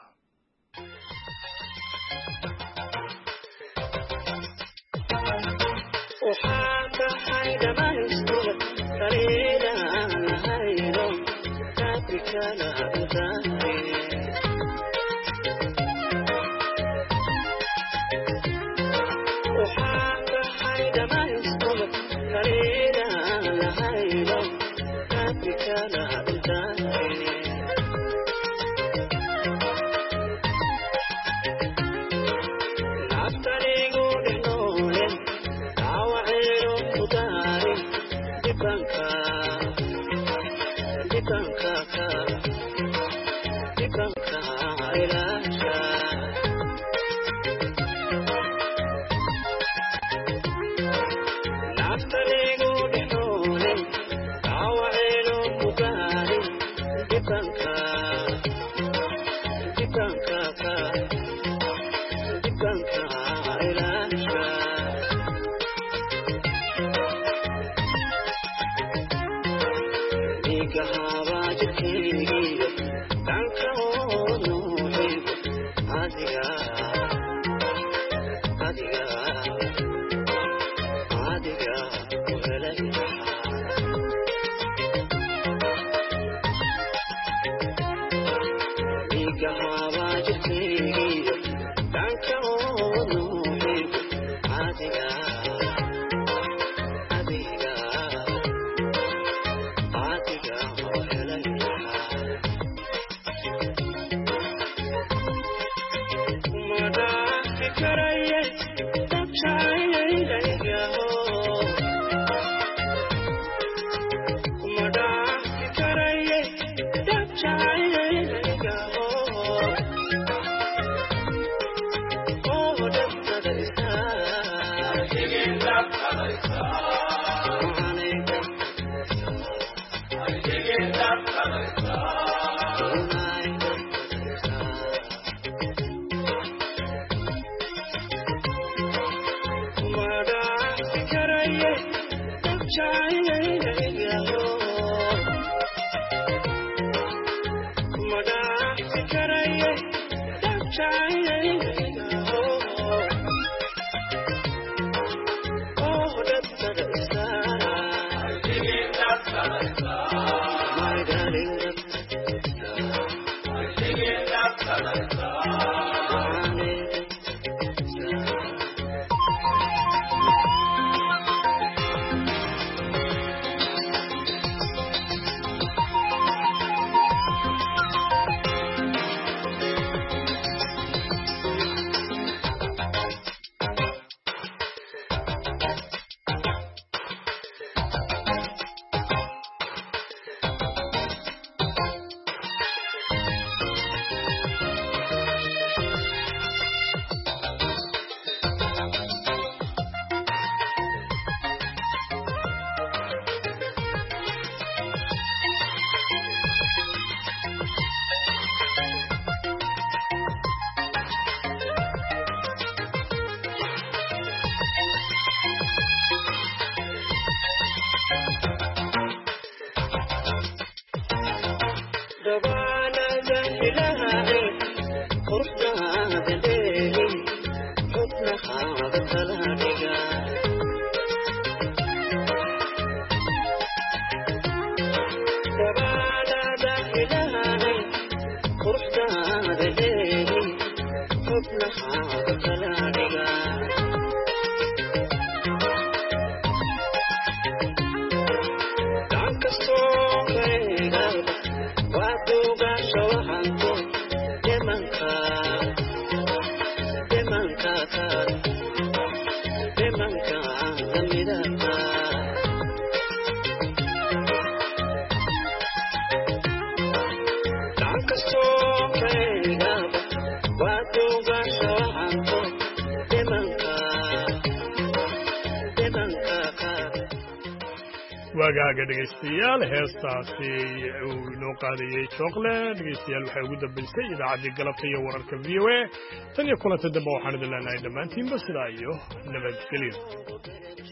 waagaaga dhegaystayaal heestaasi uu inoo qaadayey jookle dhegaystayaal waxay ugu dambaysay idaacaddii galabta iyo wararka v o a tan iyo kulanta dambe waxaan idin leenahay dhammaantiinba sidaa iyo nabadgelyo